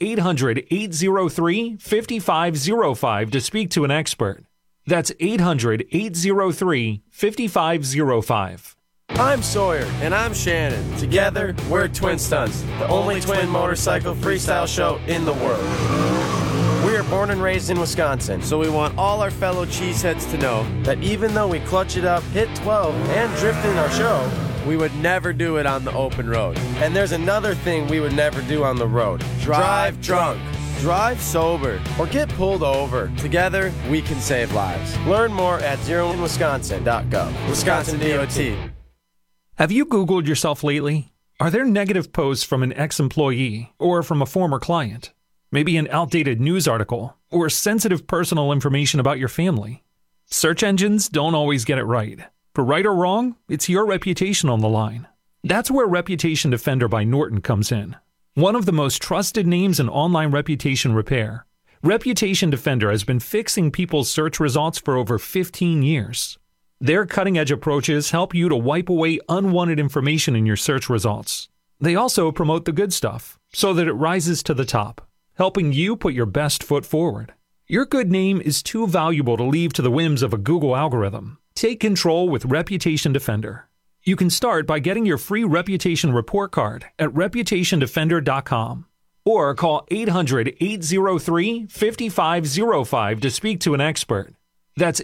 S23: 800-803-5505 to speak to an expert. That's 800-803-5505.
S24: I'm Sawyer. And I'm Shannon. Together, we're Twin Stunts, the only twin motorcycle freestyle show in the world. We are born and raised in Wisconsin, so we want all our fellow cheeseheads to know that even though we clutch it up, hit 12, and drift in our show, we would never do it on the open road. And there's another thing we would never do on the road. Drive drunk. Drive sober or get pulled over. Together, we can save lives. Learn more at zeroinwisconsin.gov. Wisconsin DOT.
S23: Have you Googled yourself lately? Are there negative posts from an ex-employee or from a former client? Maybe an outdated news article or sensitive personal information about your family? Search engines don't always get it right. For right or wrong, it's your reputation on the line. That's where Reputation Defender by Norton comes in. One of the most trusted names in online reputation repair, Reputation Defender has been fixing people's search results for over 15 years. Their cutting-edge approaches help you to wipe away unwanted information in your search results. They also promote the good stuff so that it rises to the top, helping you put your best foot forward. Your good name is too valuable to leave to the whims of a Google algorithm. Take control with Reputation Defender. You can start by getting your free reputation report card at reputationdefender.com or call 800-803-5505 to speak to an expert. That's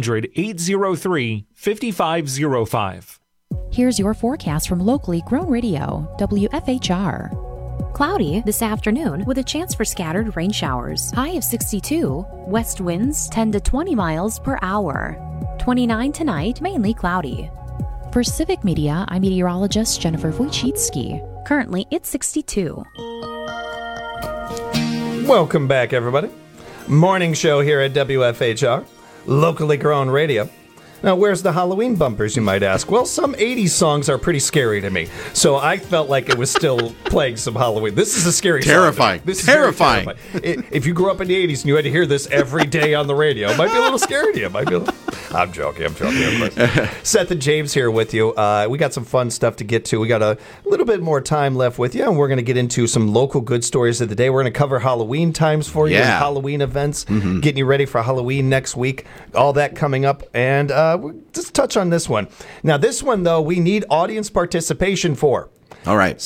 S23: 800-803-5505.
S19: Here's your forecast from Locally Grown Radio, WFHR. Cloudy this afternoon with a chance for scattered rain showers. High of 62. West winds 10 to 20 miles per hour. 29 tonight, mainly cloudy. For Civic Media, I'm meteorologist Jennifer Wojcicki. Currently, it's 62.
S1: Welcome back, everybody. Morning show here at WFHR, locally grown radio. Now, where's the Halloween bumpers, you might ask? Well, some 80s songs are pretty scary to me, so I felt like it was still playing some Halloween. This is a scary
S21: Terrifying.
S1: song. This is
S21: Terrifying.
S1: very terrifying. If you grew up in the 80s and you had to hear this every day on the radio, it might be a little scary to you. I'm joking, of course. Seth and James here with you. We got some fun stuff to get to. We got a little bit more time left with you, and we're going to get into some local good stories of the day. We're going to cover Halloween times for you, and Halloween events, getting you ready for Halloween next week. All that coming up, and we'll just touch on this one. Now, this one, though, we need audience participation for.
S21: All right.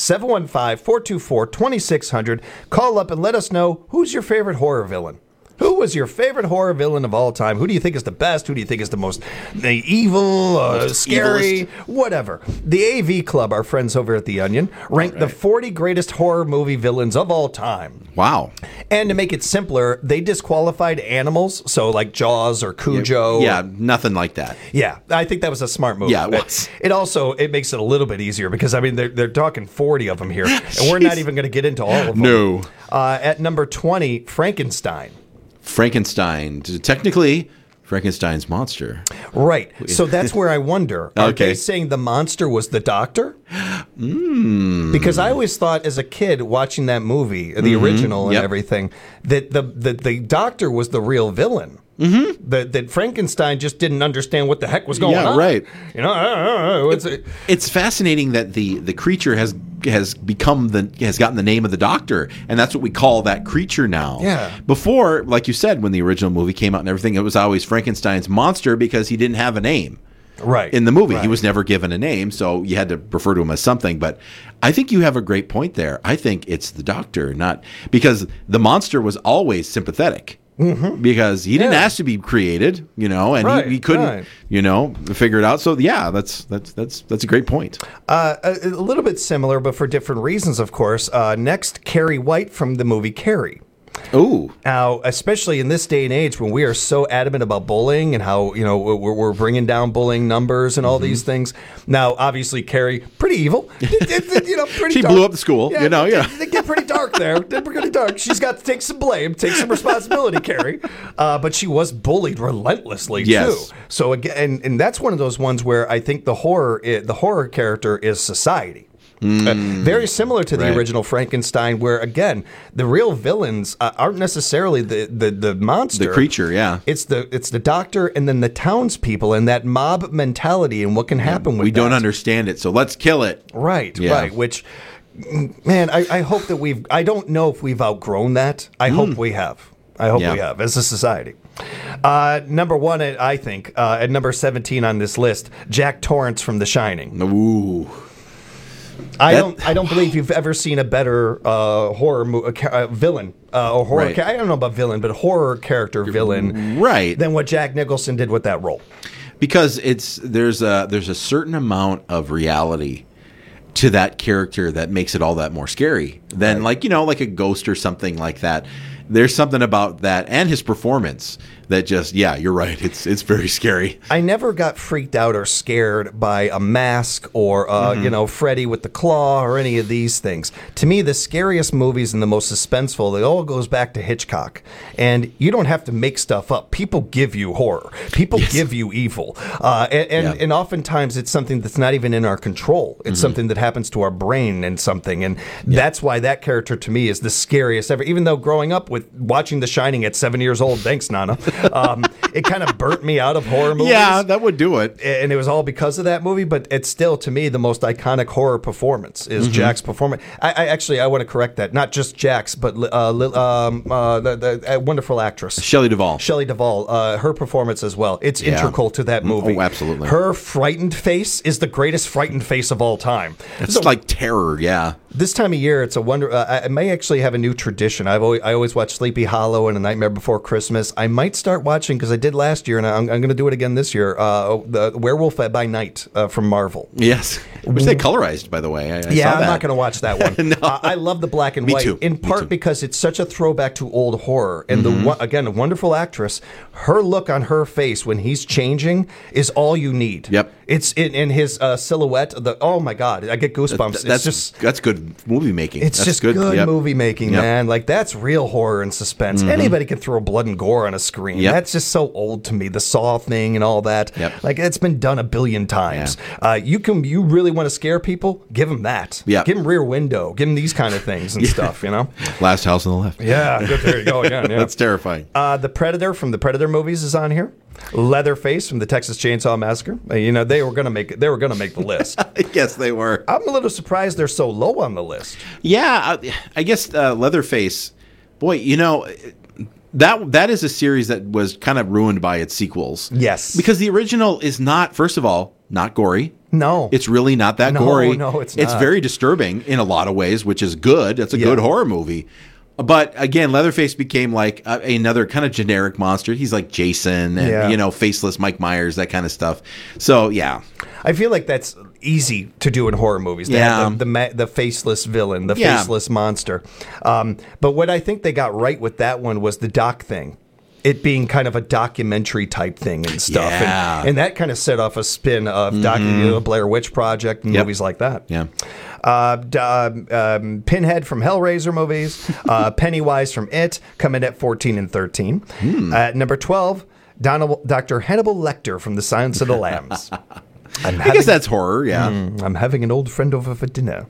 S1: 715-424-2600. Call up and let us know who's your favorite horror villain. Who was your favorite horror villain of all time? Who do you think is the best? Who do you think is the most evil, scary, whatever? The AV Club, our friends over at The Onion, ranked the 40 greatest horror movie villains of all time.
S21: Wow.
S1: And to make it simpler, they disqualified animals, so like Jaws or Cujo.
S21: Yeah, nothing like that.
S1: Yeah, I think that was a smart move.
S21: Yeah, it was.
S1: It makes it a little bit easier because, I mean, they're talking 40 of them here, and we're not even going to get into all of them.
S21: No.
S1: At number 20, Frankenstein.
S21: Frankenstein. Technically, Frankenstein's monster.
S1: Right. So that's where I wonder. Are they saying the monster was the doctor? Because I always thought as a kid watching that movie, the original and everything, that the doctor was the real villain. That Frankenstein just didn't understand what the heck was going on.
S21: Right.
S1: You know,
S21: it's fascinating that the creature has gotten the name of the doctor, and that's what we call that creature now.
S1: Yeah.
S21: Before, like you said, when the original movie came out and everything, it was always Frankenstein's monster because he didn't have a name.
S1: Right.
S21: In the movie, he was never given a name, so you had to refer to him as something. But I think you have a great point there. I think it's the doctor, not because the monster was always sympathetic. Because he didn't ask to be created, and he couldn't, figure it out. So yeah, that's a great point.
S1: A little bit similar, but for different reasons, of course. Next, Carrie White from the movie Carrie.
S21: Ooh.
S1: Now, especially in this day and age when we are so adamant about bullying and how, we're bringing down bullying numbers and all these things. Now, obviously, Carrie, pretty evil. Pretty
S21: she
S1: dark.
S21: blew up the school,
S1: They get pretty dark there. They're pretty dark. She's got to take some blame, take some responsibility, Carrie. But she was bullied relentlessly, too. So, again, and that's one of those ones where I think the horror character is society. Very similar to the original Frankenstein, where again the real villains aren't necessarily the monster,
S21: the creature. Yeah,
S1: it's the doctor and then the townspeople and that mob mentality and what can happen with
S21: we
S1: that.
S21: don't understand it, so let's kill it.
S1: Right. Which, man, I hope that I don't know if we've outgrown that. I hope we have. We have as a society. Number one, I think, at number 17 on this list, Jack Torrance from The Shining.
S21: Ooh.
S1: I don't believe you've ever seen a better horror villain or horror.
S21: Right.
S1: I don't know about villain, but horror character villain, than what Jack Nicholson did with that role.
S21: Because there's a certain amount of reality to that character that makes it all that more scary than like a ghost or something like that. There's something about that and his performance that just, you're right. It's very scary.
S1: I never got freaked out or scared by a mask or, Freddy with the claw or any of these things. To me, the scariest movies and the most suspenseful, it all goes back to Hitchcock. And you don't have to make stuff up. People give you horror. People give you evil. And oftentimes it's something that's not even in our control. It's something that happens to our brain and something. And that's why that character to me is the scariest ever. Even though growing up with watching The Shining at 7 years old, thanks, Nana. It kind of burnt me out of horror movies.
S21: Yeah, that would do it.
S1: And it was all because of that movie, but it's still, to me, the most iconic horror performance is Jack's performance. I want to correct that. Not just Jack's, but the wonderful actress.
S21: Shelley Duvall.
S1: Her performance as well. It's integral to that movie.
S21: Oh, absolutely.
S1: Her frightened face is the greatest frightened face of all time.
S21: It's like terror,
S1: This time of year, it's a wonder. I may actually have a new tradition. I always watch Sleepy Hollow and A Nightmare Before Christmas. I might start watching, because I did last year, and I'm going to do it again this year, the Werewolf by Night from Marvel.
S21: Yes. Which they colorized, by the way. I saw that.
S1: I'm not going to watch that one.
S21: No.
S1: I love the black and
S21: Me
S1: white,
S21: too.
S1: in part because it's such a throwback to old horror. And again, a wonderful actress, her look on her face when he's changing is all you need.
S21: Yep.
S1: It's in his silhouette. Oh my God, I get goosebumps.
S21: That's good movie making.
S1: It's
S21: that's
S1: just good movie making,
S21: Yep.
S1: man. Like that's real horror and suspense.
S21: Mhm.
S1: Anybody can throw blood and gore on a screen.
S21: Yep.
S1: That's just so old to me. The Saw thing and all that.
S21: Yep.
S1: Like it's been done a billion times. You really want to scare people? Give them that.
S21: Yeah.
S1: Give them Rear Window. Give them these kind of things and stuff. You know.
S21: Last House on the Left.
S1: Yeah, good. There you go again. Yeah.
S21: That's terrifying.
S1: The Predator from the Predator movies is on here. Leatherface from the Texas Chainsaw Massacre. They were gonna make it. They were gonna make the list.
S21: Yes, they were.
S1: I'm a little surprised they're so low on the list.
S21: Yeah, I guess Leatherface. Boy, that is a series that was kind of ruined by its sequels.
S1: Yes,
S21: because the original is not. First of all, not gory.
S1: No,
S21: it's really not that gory.
S1: No, it's not.
S21: It's very disturbing in a lot of ways, which is good. It's a good horror movie. But again, Leatherface became like another kind of generic monster. He's like Jason and, faceless Mike Myers, that kind of stuff. So, yeah.
S1: I feel like that's easy to do in horror movies. They have the faceless villain, the faceless monster. But what I think they got right with that one was the doc thing. It being kind of a documentary type thing and stuff.
S21: Yeah.
S1: And that kind of set off a spin of Blair Witch Project and movies like that.
S21: Yeah.
S1: Pinhead from Hellraiser movies. Pennywise from It coming at 14 and 13. At number 12, Dr. Hannibal Lecter from The Silence of the Lambs.
S21: I guess that's horror, yeah.
S1: I'm having an old friend over for dinner.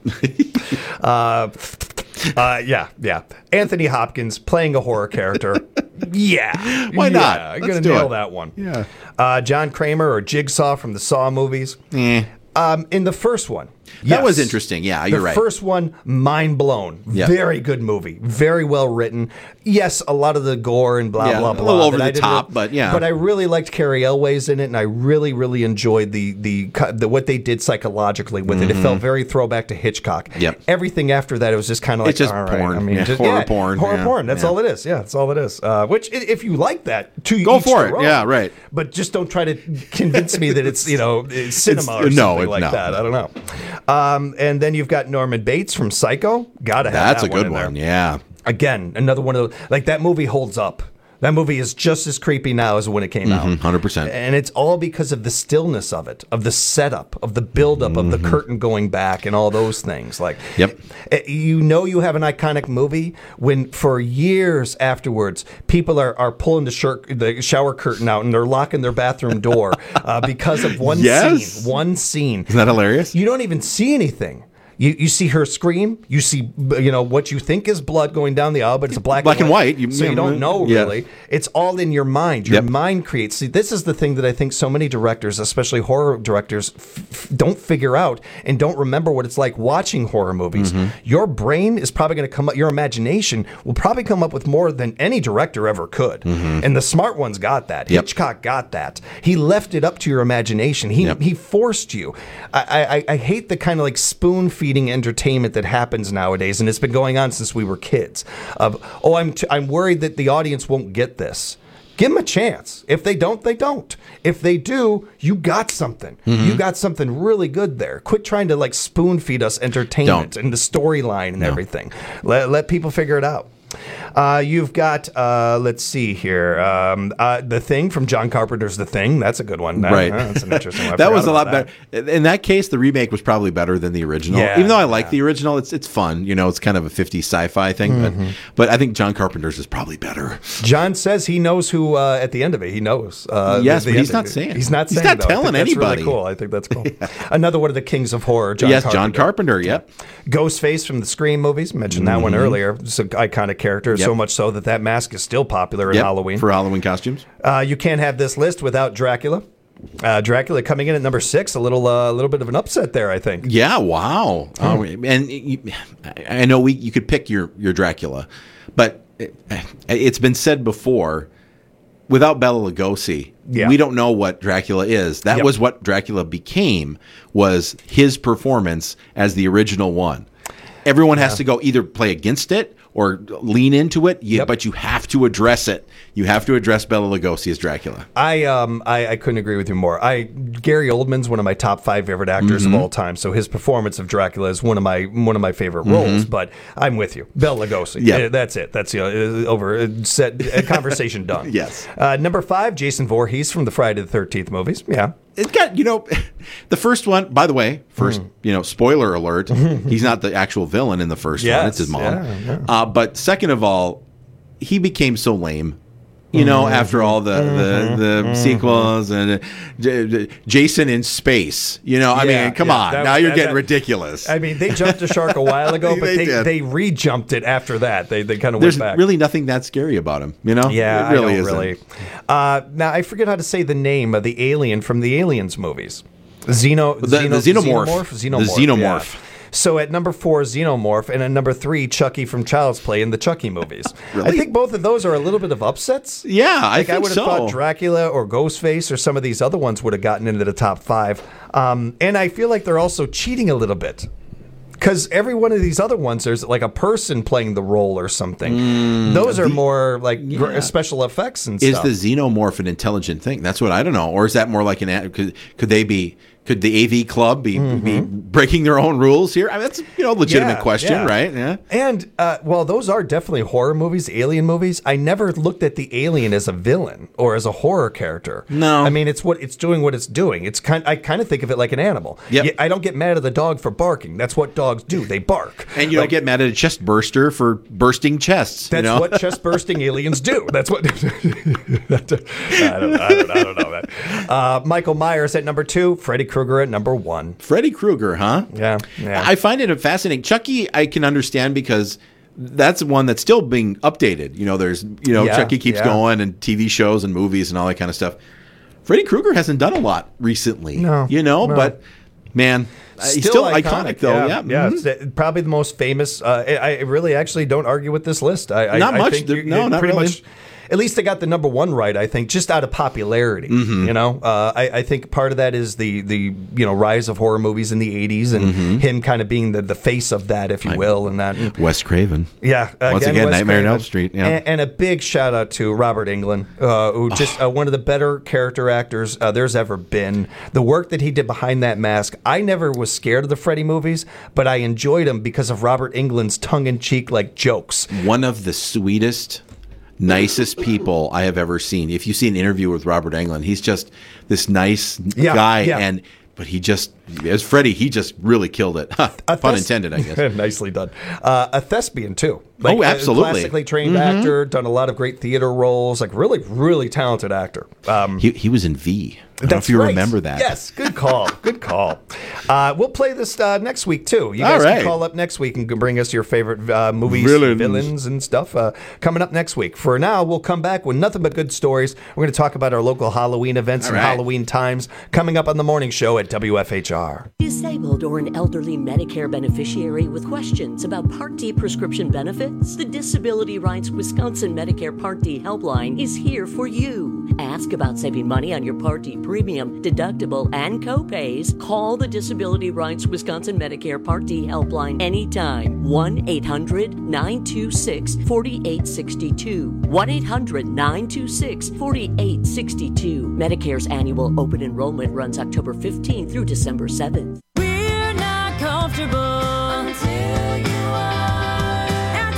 S1: Yeah. Anthony Hopkins playing a horror character. Yeah.
S21: Why not?
S1: I'm going to nail that one.
S21: Yeah.
S1: John Kramer or Jigsaw from the Saw movies. In the first one.
S21: That was interesting. Yeah, you're right.
S1: The first one, mind blown.
S21: Yeah.
S1: Very good movie. Very well written. Yes, a lot of the gore and blah, blah, blah.
S21: A little over the top, but yeah.
S1: But I really liked Cary Elwes in it, and I really, really enjoyed the what they did psychologically with it. It felt very throwback to Hitchcock.
S21: Yep.
S1: Everything after that, it was just kind of like,
S21: it's just
S1: all
S21: porn.
S1: Right. I mean,
S21: horror porn.
S1: Horror porn. That's all it is. Yeah, that's all it is. Which, if you like that,
S21: go for it. Yeah, right.
S1: But just don't try to convince me that it's it's cinema or something like that. I don't know. And then you've got Norman Bates from Psycho. Gotta have
S21: That's
S1: that
S21: a good
S1: in
S21: one.
S1: there.
S21: Yeah.
S1: Again, another one of those. Like that movie holds up. That movie is just as creepy now as when it came out.
S21: 100%.
S1: And it's all because of the stillness of it, of the setup, of the buildup, of the curtain going back, and all those things. Like, you have an iconic movie when for years afterwards, people are pulling the shower curtain out and they're locking their bathroom door because of one scene. One scene.
S21: Isn't that hilarious?
S1: You don't even see anything. You see her scream. You see, what you think is blood going down the aisle, but it's black and white. So you don't know really. It's all in your mind. Your mind creates. See, this is the thing that I think so many directors, especially horror directors, don't figure out and don't remember what it's like watching horror movies. Your brain is probably going to come up. Your imagination will probably come up with more than any director ever could. And the smart ones got that. Hitchcock got that. He left it up to your imagination. He forced you. I hate the kind of like spoon feeding entertainment that happens nowadays, and it's been going on since we were kids. I'm worried that the audience won't get this. Give them a chance. If they don't, they don't. If they do, you got something. You got something really good there. Quit trying to like spoon feed us entertainment and the storyline and everything. Let people figure it out. You've got, let's see here, The Thing from John Carpenter's The Thing. That's a good one. That's an interesting one.
S21: That was a lot better. In that case, the remake was probably better than the original.
S1: Yeah,
S21: even though I like the original, it's fun. It's kind of a 50s sci-fi thing. But I think John Carpenter's is probably better.
S1: John says he knows who, at the end of it, he knows.
S21: Yes, but he's not saying.
S1: He's not saying.
S21: He's not telling anybody.
S1: That's really cool. I think that's cool. Another one of the kings of horror,
S21: John Carpenter, yep.
S1: Ghostface from the Scream movies. Mentioned that one earlier. It's an iconic character, so much so that mask is still popular in Halloween.
S21: For Halloween costumes.
S1: You can't have this list without Dracula. Dracula coming in at number 6, a little bit of an upset there, I think.
S21: Yeah, wow. And I know you could pick your Dracula, but it's been said before, without Bela Lugosi, we don't know what Dracula is. That was what Dracula became, was his performance as the original one. Everyone has to go either play against it or lean into it, but you have to address it. You have to address Bela Lugosi as Dracula.
S1: I couldn't agree with you more. Gary Oldman's one of my top 5 favorite actors of all time, so his performance of Dracula is one of my favorite roles. But I'm with you, Bela Lugosi. Yeah, that's it. That's over. Set conversation done.
S21: Yes.
S1: Number 5, Jason Voorhees from the Friday the 13th movies. Yeah.
S21: it got, the first one, by the way, spoiler alert, he's not the actual villain in the first one. It's his mom.
S1: Yeah.
S21: But second of all, he became so lame. After all the sequels and Jason in space, I mean, come on. Now you're getting ridiculous.
S1: I mean, they jumped the shark a while ago, but they re-jumped it after that. They kind of went back.
S21: There's really nothing that scary about him,
S1: Yeah,
S21: it really
S1: I don't
S21: isn't.
S1: really. Now, I forget how to say the name of the alien from the Aliens movies.
S21: The xenomorph.
S1: Xenomorph.
S21: The xenomorph.
S1: Yeah. So at number 4, Xenomorph, and at number 3, Chucky from Child's Play in the Chucky movies.
S21: Really?
S1: I think both of those are a little bit of upsets.
S21: Yeah, I
S1: would have
S21: so.
S1: thought Dracula or Ghostface or some of these other ones would have gotten into the top 5. And I feel like they're also cheating a little bit. Because every one of these other ones, there's like a person playing the role or something. Those are more like special effects and stuff.
S21: Is the xenomorph an intelligent thing? That's what I don't know. Or is that more like could they be? Could the AV Club be breaking their own rules here? I mean, that's a legitimate question, right? Yeah.
S1: And those are definitely horror movies, alien movies. I never looked at the alien as a villain or as a horror character.
S21: No,
S1: I mean it's doing what it's doing. I kind of think of it like an animal.
S21: Yep.
S1: I don't get mad at the dog for barking. That's what dogs do. They bark.
S21: And you don't get mad at a chest burster for bursting chests.
S1: That's what chest bursting aliens do. That's what. I don't know that. Michael Myers at number 2. Freddy Krueger at number 1.
S21: Freddy Krueger, huh?
S1: Yeah.
S21: I find it fascinating. Chucky, I can understand because that's one that's still being updated. There's, Chucky keeps going and TV shows and movies and all that kind of stuff. Freddy Krueger hasn't done a lot recently. No. But man, he's still iconic though. Yeah.
S1: It's probably the most famous. I really actually don't argue with this list.
S21: Not much.
S1: I think not pretty much. At least they got the number 1 right, I think, just out of popularity. I think part of that is the rise of horror movies in the 80s and him kind of being the face of that, if you will, and that.
S21: Wes Craven.
S1: Yeah.
S21: Once again, Nightmare on Elm Street. Yeah.
S1: And a big shout out to Robert Englund, who just one of the better character actors there's ever been. The work that he did behind that mask, I never was scared of the Freddy movies, but I enjoyed them because of Robert Englund's tongue-in-cheek jokes.
S21: One of the sweetest, nicest people I have ever seen. If you see an interview with Robert Englund, he's just this nice guy, but he just, as Freddy, he just really killed it. Pun intended, I guess.
S1: Nicely done. A thespian, too.
S21: Absolutely.
S1: A classically trained actor, done a lot of great theater roles, really, really talented actor.
S21: He was in V. I don't know if you remember that.
S1: Yes, good call. Good call. We'll play this next week, too. You guys can call up next week and bring us your favorite movies, villains, and stuff coming up next week. For now, we'll come back with nothing but good stories. We're going to talk about our local Halloween events and Halloween times coming up on the morning show at WFHR.
S9: Disabled or an elderly Medicare beneficiary with questions about Part D prescription benefits? The Disability Rights Wisconsin Medicare Part D helpline is here for you. Ask about saving money on your Part D premium, deductible, and co-pays. Call the Disability Rights Wisconsin Medicare Part D helpline anytime. 1-800-926-4862. 1-800-926-4862. Medcare's annual open enrollment runs October 15th through December 7th.
S8: We're not comfortable until you are at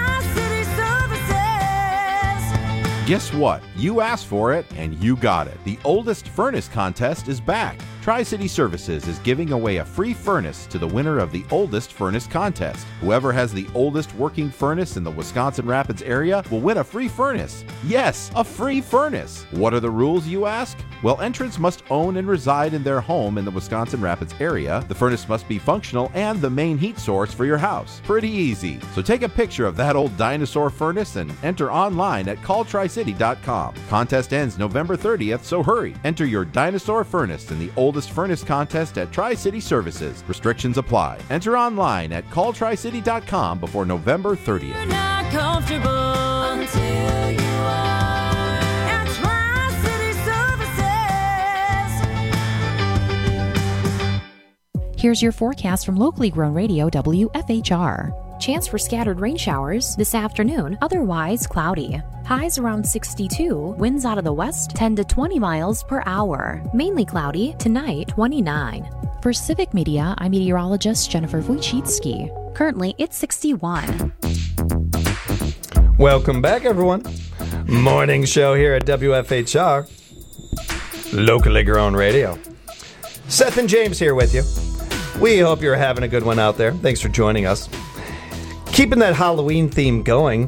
S8: Tri-City Services.
S10: Guess what? You asked for it and you got it. The Oldest Furnace Contest is back. Tri-City Services is giving away a free furnace to the winner of the Oldest Furnace Contest. Whoever has the oldest working furnace in the Wisconsin Rapids area will win a free furnace. Yes, a free furnace. What are the rules, you ask? Well, entrants must own and reside in their home in the Wisconsin Rapids area. The furnace must be functional and the main heat source for your house. Pretty easy. So take a picture of that old dinosaur furnace and enter online at calltricity.com. Contest ends November 30th, so hurry. Enter your dinosaur furnace in the Oldest Furnace Contest at Tri-City Services. Restrictions apply. Enter online at calltricity.com before November 30th.
S8: You're not comfortable until you are at Tri-City Services.
S19: Here's your forecast from locally grown radio WFHR. Chance for scattered rain showers this afternoon, otherwise cloudy. Highs around 62, winds out of the west 10 to 20 miles per hour. Mainly cloudy, tonight 29. For Civic Media, I'm meteorologist Jennifer Wojcicki. Currently, it's 61.
S1: Welcome back, everyone. Morning show here at WFHR, locally grown radio. Seth and James here with you. We hope you're having a good one out there. Thanks for joining us. Keeping that Halloween theme going,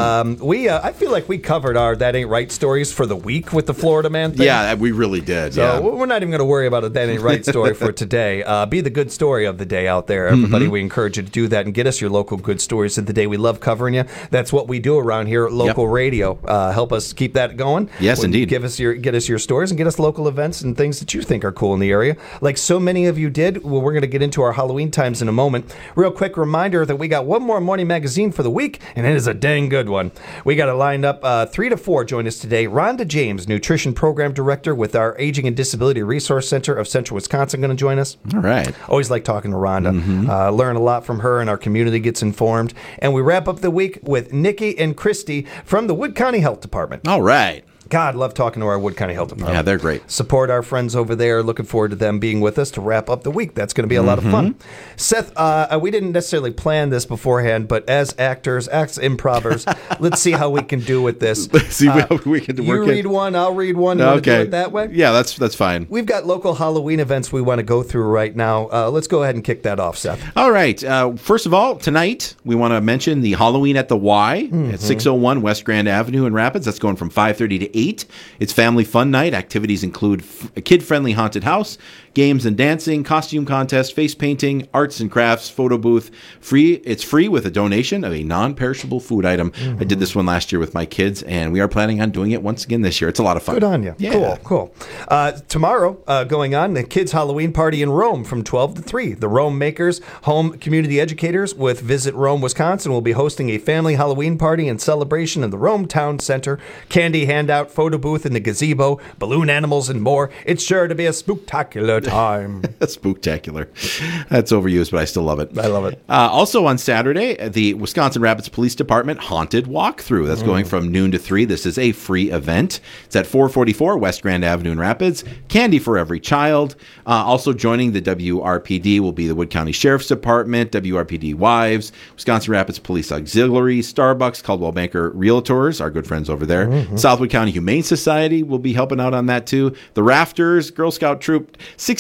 S1: I feel like we covered our That Ain't Right stories for the week with the Florida Man thing.
S21: Yeah, we really did.
S1: So we're not even going to worry about a That Ain't Right story for today. Be the good story of the day out there, everybody. We encourage you to do that and get us your local good stories of the day. We love covering you. That's what we do around here at Local Radio. Help us keep that going.
S21: Yes, indeed.
S1: Get us your stories and get us local events and things that you think are cool in the area. Like so many of you did. Well, we're going to get into our Halloween times in a moment. Real quick reminder that we got one more Morning Magazine for the week, and it is a dang good one. We got it lined up 3 to 4. Join us today. Rhonda James, Nutrition Program Director with our Aging and Disability Resource Center of Central Wisconsin, going to join us.
S21: All right.
S1: Always like talking to Rhonda. Learn a lot from her, and our community gets informed. And we wrap up the week with Nikki and Christy from the Wood County Health Department.
S21: All right.
S1: God, love talking to our Wood County Health Department.
S21: Yeah, they're great.
S1: Support our friends over there. Looking forward to them being with us to wrap up the week. That's going to be a lot of fun. Seth, we didn't necessarily plan this beforehand, but as actors, improvers, let's see how we can do with this.
S21: Let's see how we can work it.
S1: You read one, I'll read one. You want to do it that way?
S21: Yeah, that's fine.
S1: We've got local Halloween events we want to go through right now. Let's go ahead and kick that off, Seth.
S21: All right. First of all, tonight we want to mention the Halloween at the Y at 601 West Grand Avenue in Rapids. That's going from 5:30 to 8. It's family fun night. Activities include a kid-friendly haunted house, games and dancing, costume contest, face painting, arts and crafts, photo booth. It's free with a donation of a non-perishable food item. I did this one last year with my kids, and we are planning on doing it once again this year. It's a lot of fun.
S1: Good on you.
S21: Yeah.
S1: Cool. Tomorrow, going on, the Kids Halloween Party in Rome from 12 to 3. The Rome Makers, home community educators with Visit Rome, Wisconsin, will be hosting a family Halloween party and celebration in the Rome Town Center. Candy handout, photo booth in the gazebo, balloon animals, and more. It's sure to be a spooktacular time.
S21: Spooktacular. That's overused, but I still love it.
S1: I love it.
S21: Also on Saturday, the Wisconsin Rapids Police Department Haunted Walkthrough. That's going from noon to 3. This is a free event. It's at 444 West Grand Avenue in Rapids. Candy for every child. Also joining the WRPD will be the Wood County Sheriff's Department, WRPD Wives, Wisconsin Rapids Police Auxiliary, Starbucks, Caldwell Banker Realtors, our good friends over there. Southwood County Humane Society will be helping out on that too. The Rafters, Girl Scout Troop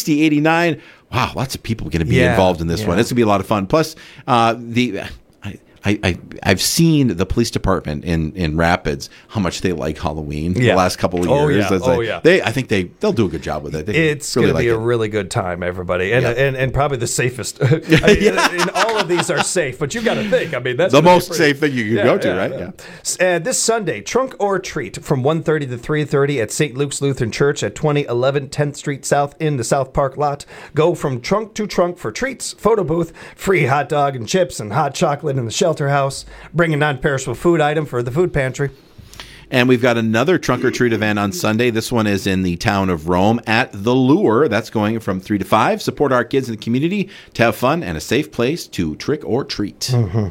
S21: 6089. Wow, lots of people going to be involved in this one. It's going to be a lot of fun. Plus, I've seen the police department in Rapids, how much they like Halloween the last couple of years. I think they'll do a good job with it.
S1: It's really going to be a really good time, everybody, and probably the safest. And all of these are safe, but you got to think. I mean, that's
S21: the most safe thing you can go to, right?
S1: Yeah. This Sunday, Trunk or Treat from 1:30 to 3:30 at St. Luke's Lutheran Church at 2011 10th Street South in the South Park lot. Go from trunk to trunk for treats, photo booth, free hot dog and chips, and hot chocolate in the shelter house. Bring a non-perishable food item for the food pantry.
S21: And we've got another trunk or treat event on Sunday. This one is in the town of Rome at The Lure. That's going from 3 to 5. Support our kids in the community to have fun and a safe place to trick or treat.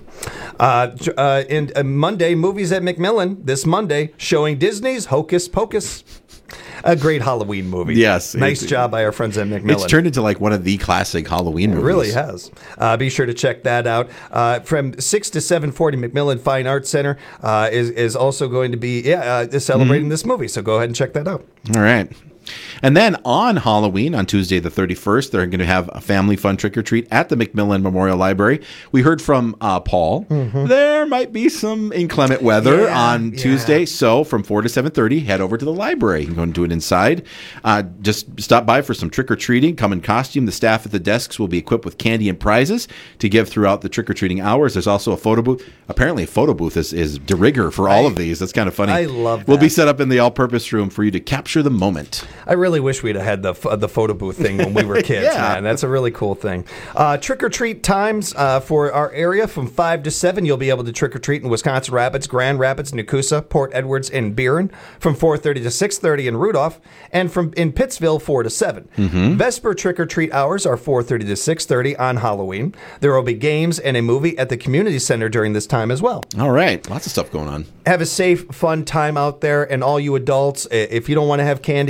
S1: And Monday, Movies at McMillan. This Monday, showing Disney's Hocus Pocus. A great Halloween movie.
S21: Yes.
S1: Nice job by our friends at McMillan.
S21: It's turned into like one of the classic Halloween movies.
S1: It really has. Be sure to check that out. From 6 to 7:40, McMillan Fine Arts Center is also going to be celebrating this movie. So go ahead and check that out.
S21: All right. And then on Halloween, on Tuesday the 31st, they're going to have a family fun trick-or-treat at the McMillan Memorial Library. We heard from Paul. There might be some inclement weather on Tuesday. So from 4 to 7:30, head over to the library. You can go and do it inside. Just stop by for some trick-or-treating. Come in costume. The staff at the desks will be equipped with candy and prizes to give throughout the trick-or-treating hours. There's also a photo booth. Apparently a photo booth is de rigueur for all of these. That's kind of funny.
S1: I love that.
S21: We'll be set up in the all-purpose room for you to capture the moment.
S1: I really wish we'd have had the photo booth thing when we were kids, man. That's a really cool thing. Trick-or-treat times for our area from 5 to 7. You'll be able to trick-or-treat in Wisconsin Rapids, Grand Rapids, Nakusa, Port Edwards, and Buren. From 4:30 to 6:30 in Rudolph. And in Pittsville, 4 to 7. Vesper trick-or-treat hours are 4:30 to 6:30 on Halloween. There will be games and a movie at the community center during this time as well.
S21: All right. Lots of stuff going on.
S1: Have a safe, fun time out there. And all you adults, if you don't want to have candy out, just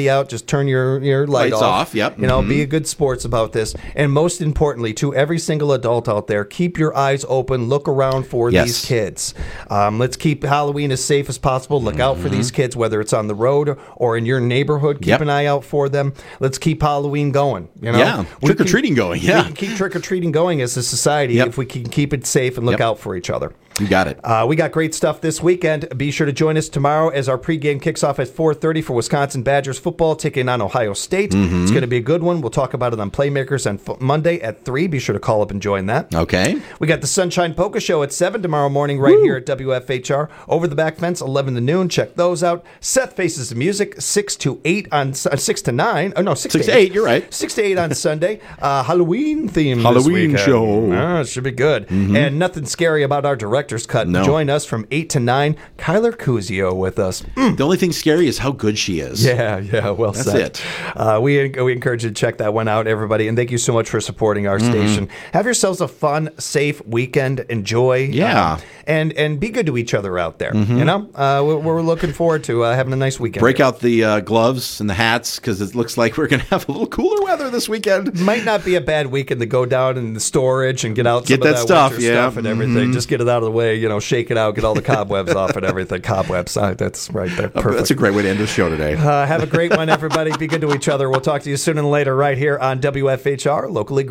S1: just turn your light
S21: Lights off, yep.
S1: You know, be a good sports about this. And most importantly, to every single adult out there, keep your eyes open. Look around for these kids. Let's keep Halloween as safe as possible. Look out for these kids, whether it's on the road or in your neighborhood. Keep an eye out for them. Let's keep Halloween going. You know?
S21: Yeah, trick-or-treating going, yeah.
S1: We can keep trick-or-treating going as a society if we can keep it safe and look out for each other.
S21: You got it.
S1: We got great stuff this weekend. Be sure to join us tomorrow as our pregame kicks off at 4:30 for Wisconsin Badgers football taking on Ohio State. It's going to be a good one. We'll talk about it on Playmakers on Monday at 3. Be sure to call up and join that.
S21: Okay.
S1: We got the Sunshine Polka Show at 7 tomorrow morning right here at WFHR. Over the Back Fence, 11 to noon. Check those out. Seth Faces the Music, 6 to 8 on 6 to 9. Oh, no, 6 to 8.
S21: You're right.
S1: 6 to 8 on Sunday. Halloween theme
S21: Halloween
S1: this
S21: show.
S1: It should be good. And nothing scary about our director's cut.
S21: No.
S1: Join us from 8 to 9. Kyler Cusio with us.
S21: The only thing scary is how good she is.
S1: Yeah, well
S21: That's
S1: said.
S21: it.
S1: We encourage you to check that one out, everybody. And thank you so much for supporting our station. Have yourselves a fun, safe weekend. Enjoy.
S21: Yeah.
S1: And be good to each other out there. You know, we're looking forward to having a nice weekend.
S21: Break out the gloves and the hats because it looks like we're going to have a little cooler weather this weekend.
S1: Might not be a bad weekend to go down in the storage and get out some
S21: Get
S1: of
S21: that
S1: that
S21: stuff,
S1: winter stuff and everything. Just get it out of the way, you know, shake it out, get all the cobwebs off and everything. Cobwebs. That's right. That's perfect.
S21: That's a great way to end the show today.
S1: Have a great one, everybody. Be good to each other. We'll talk to you sooner than later right here on WFHR, locally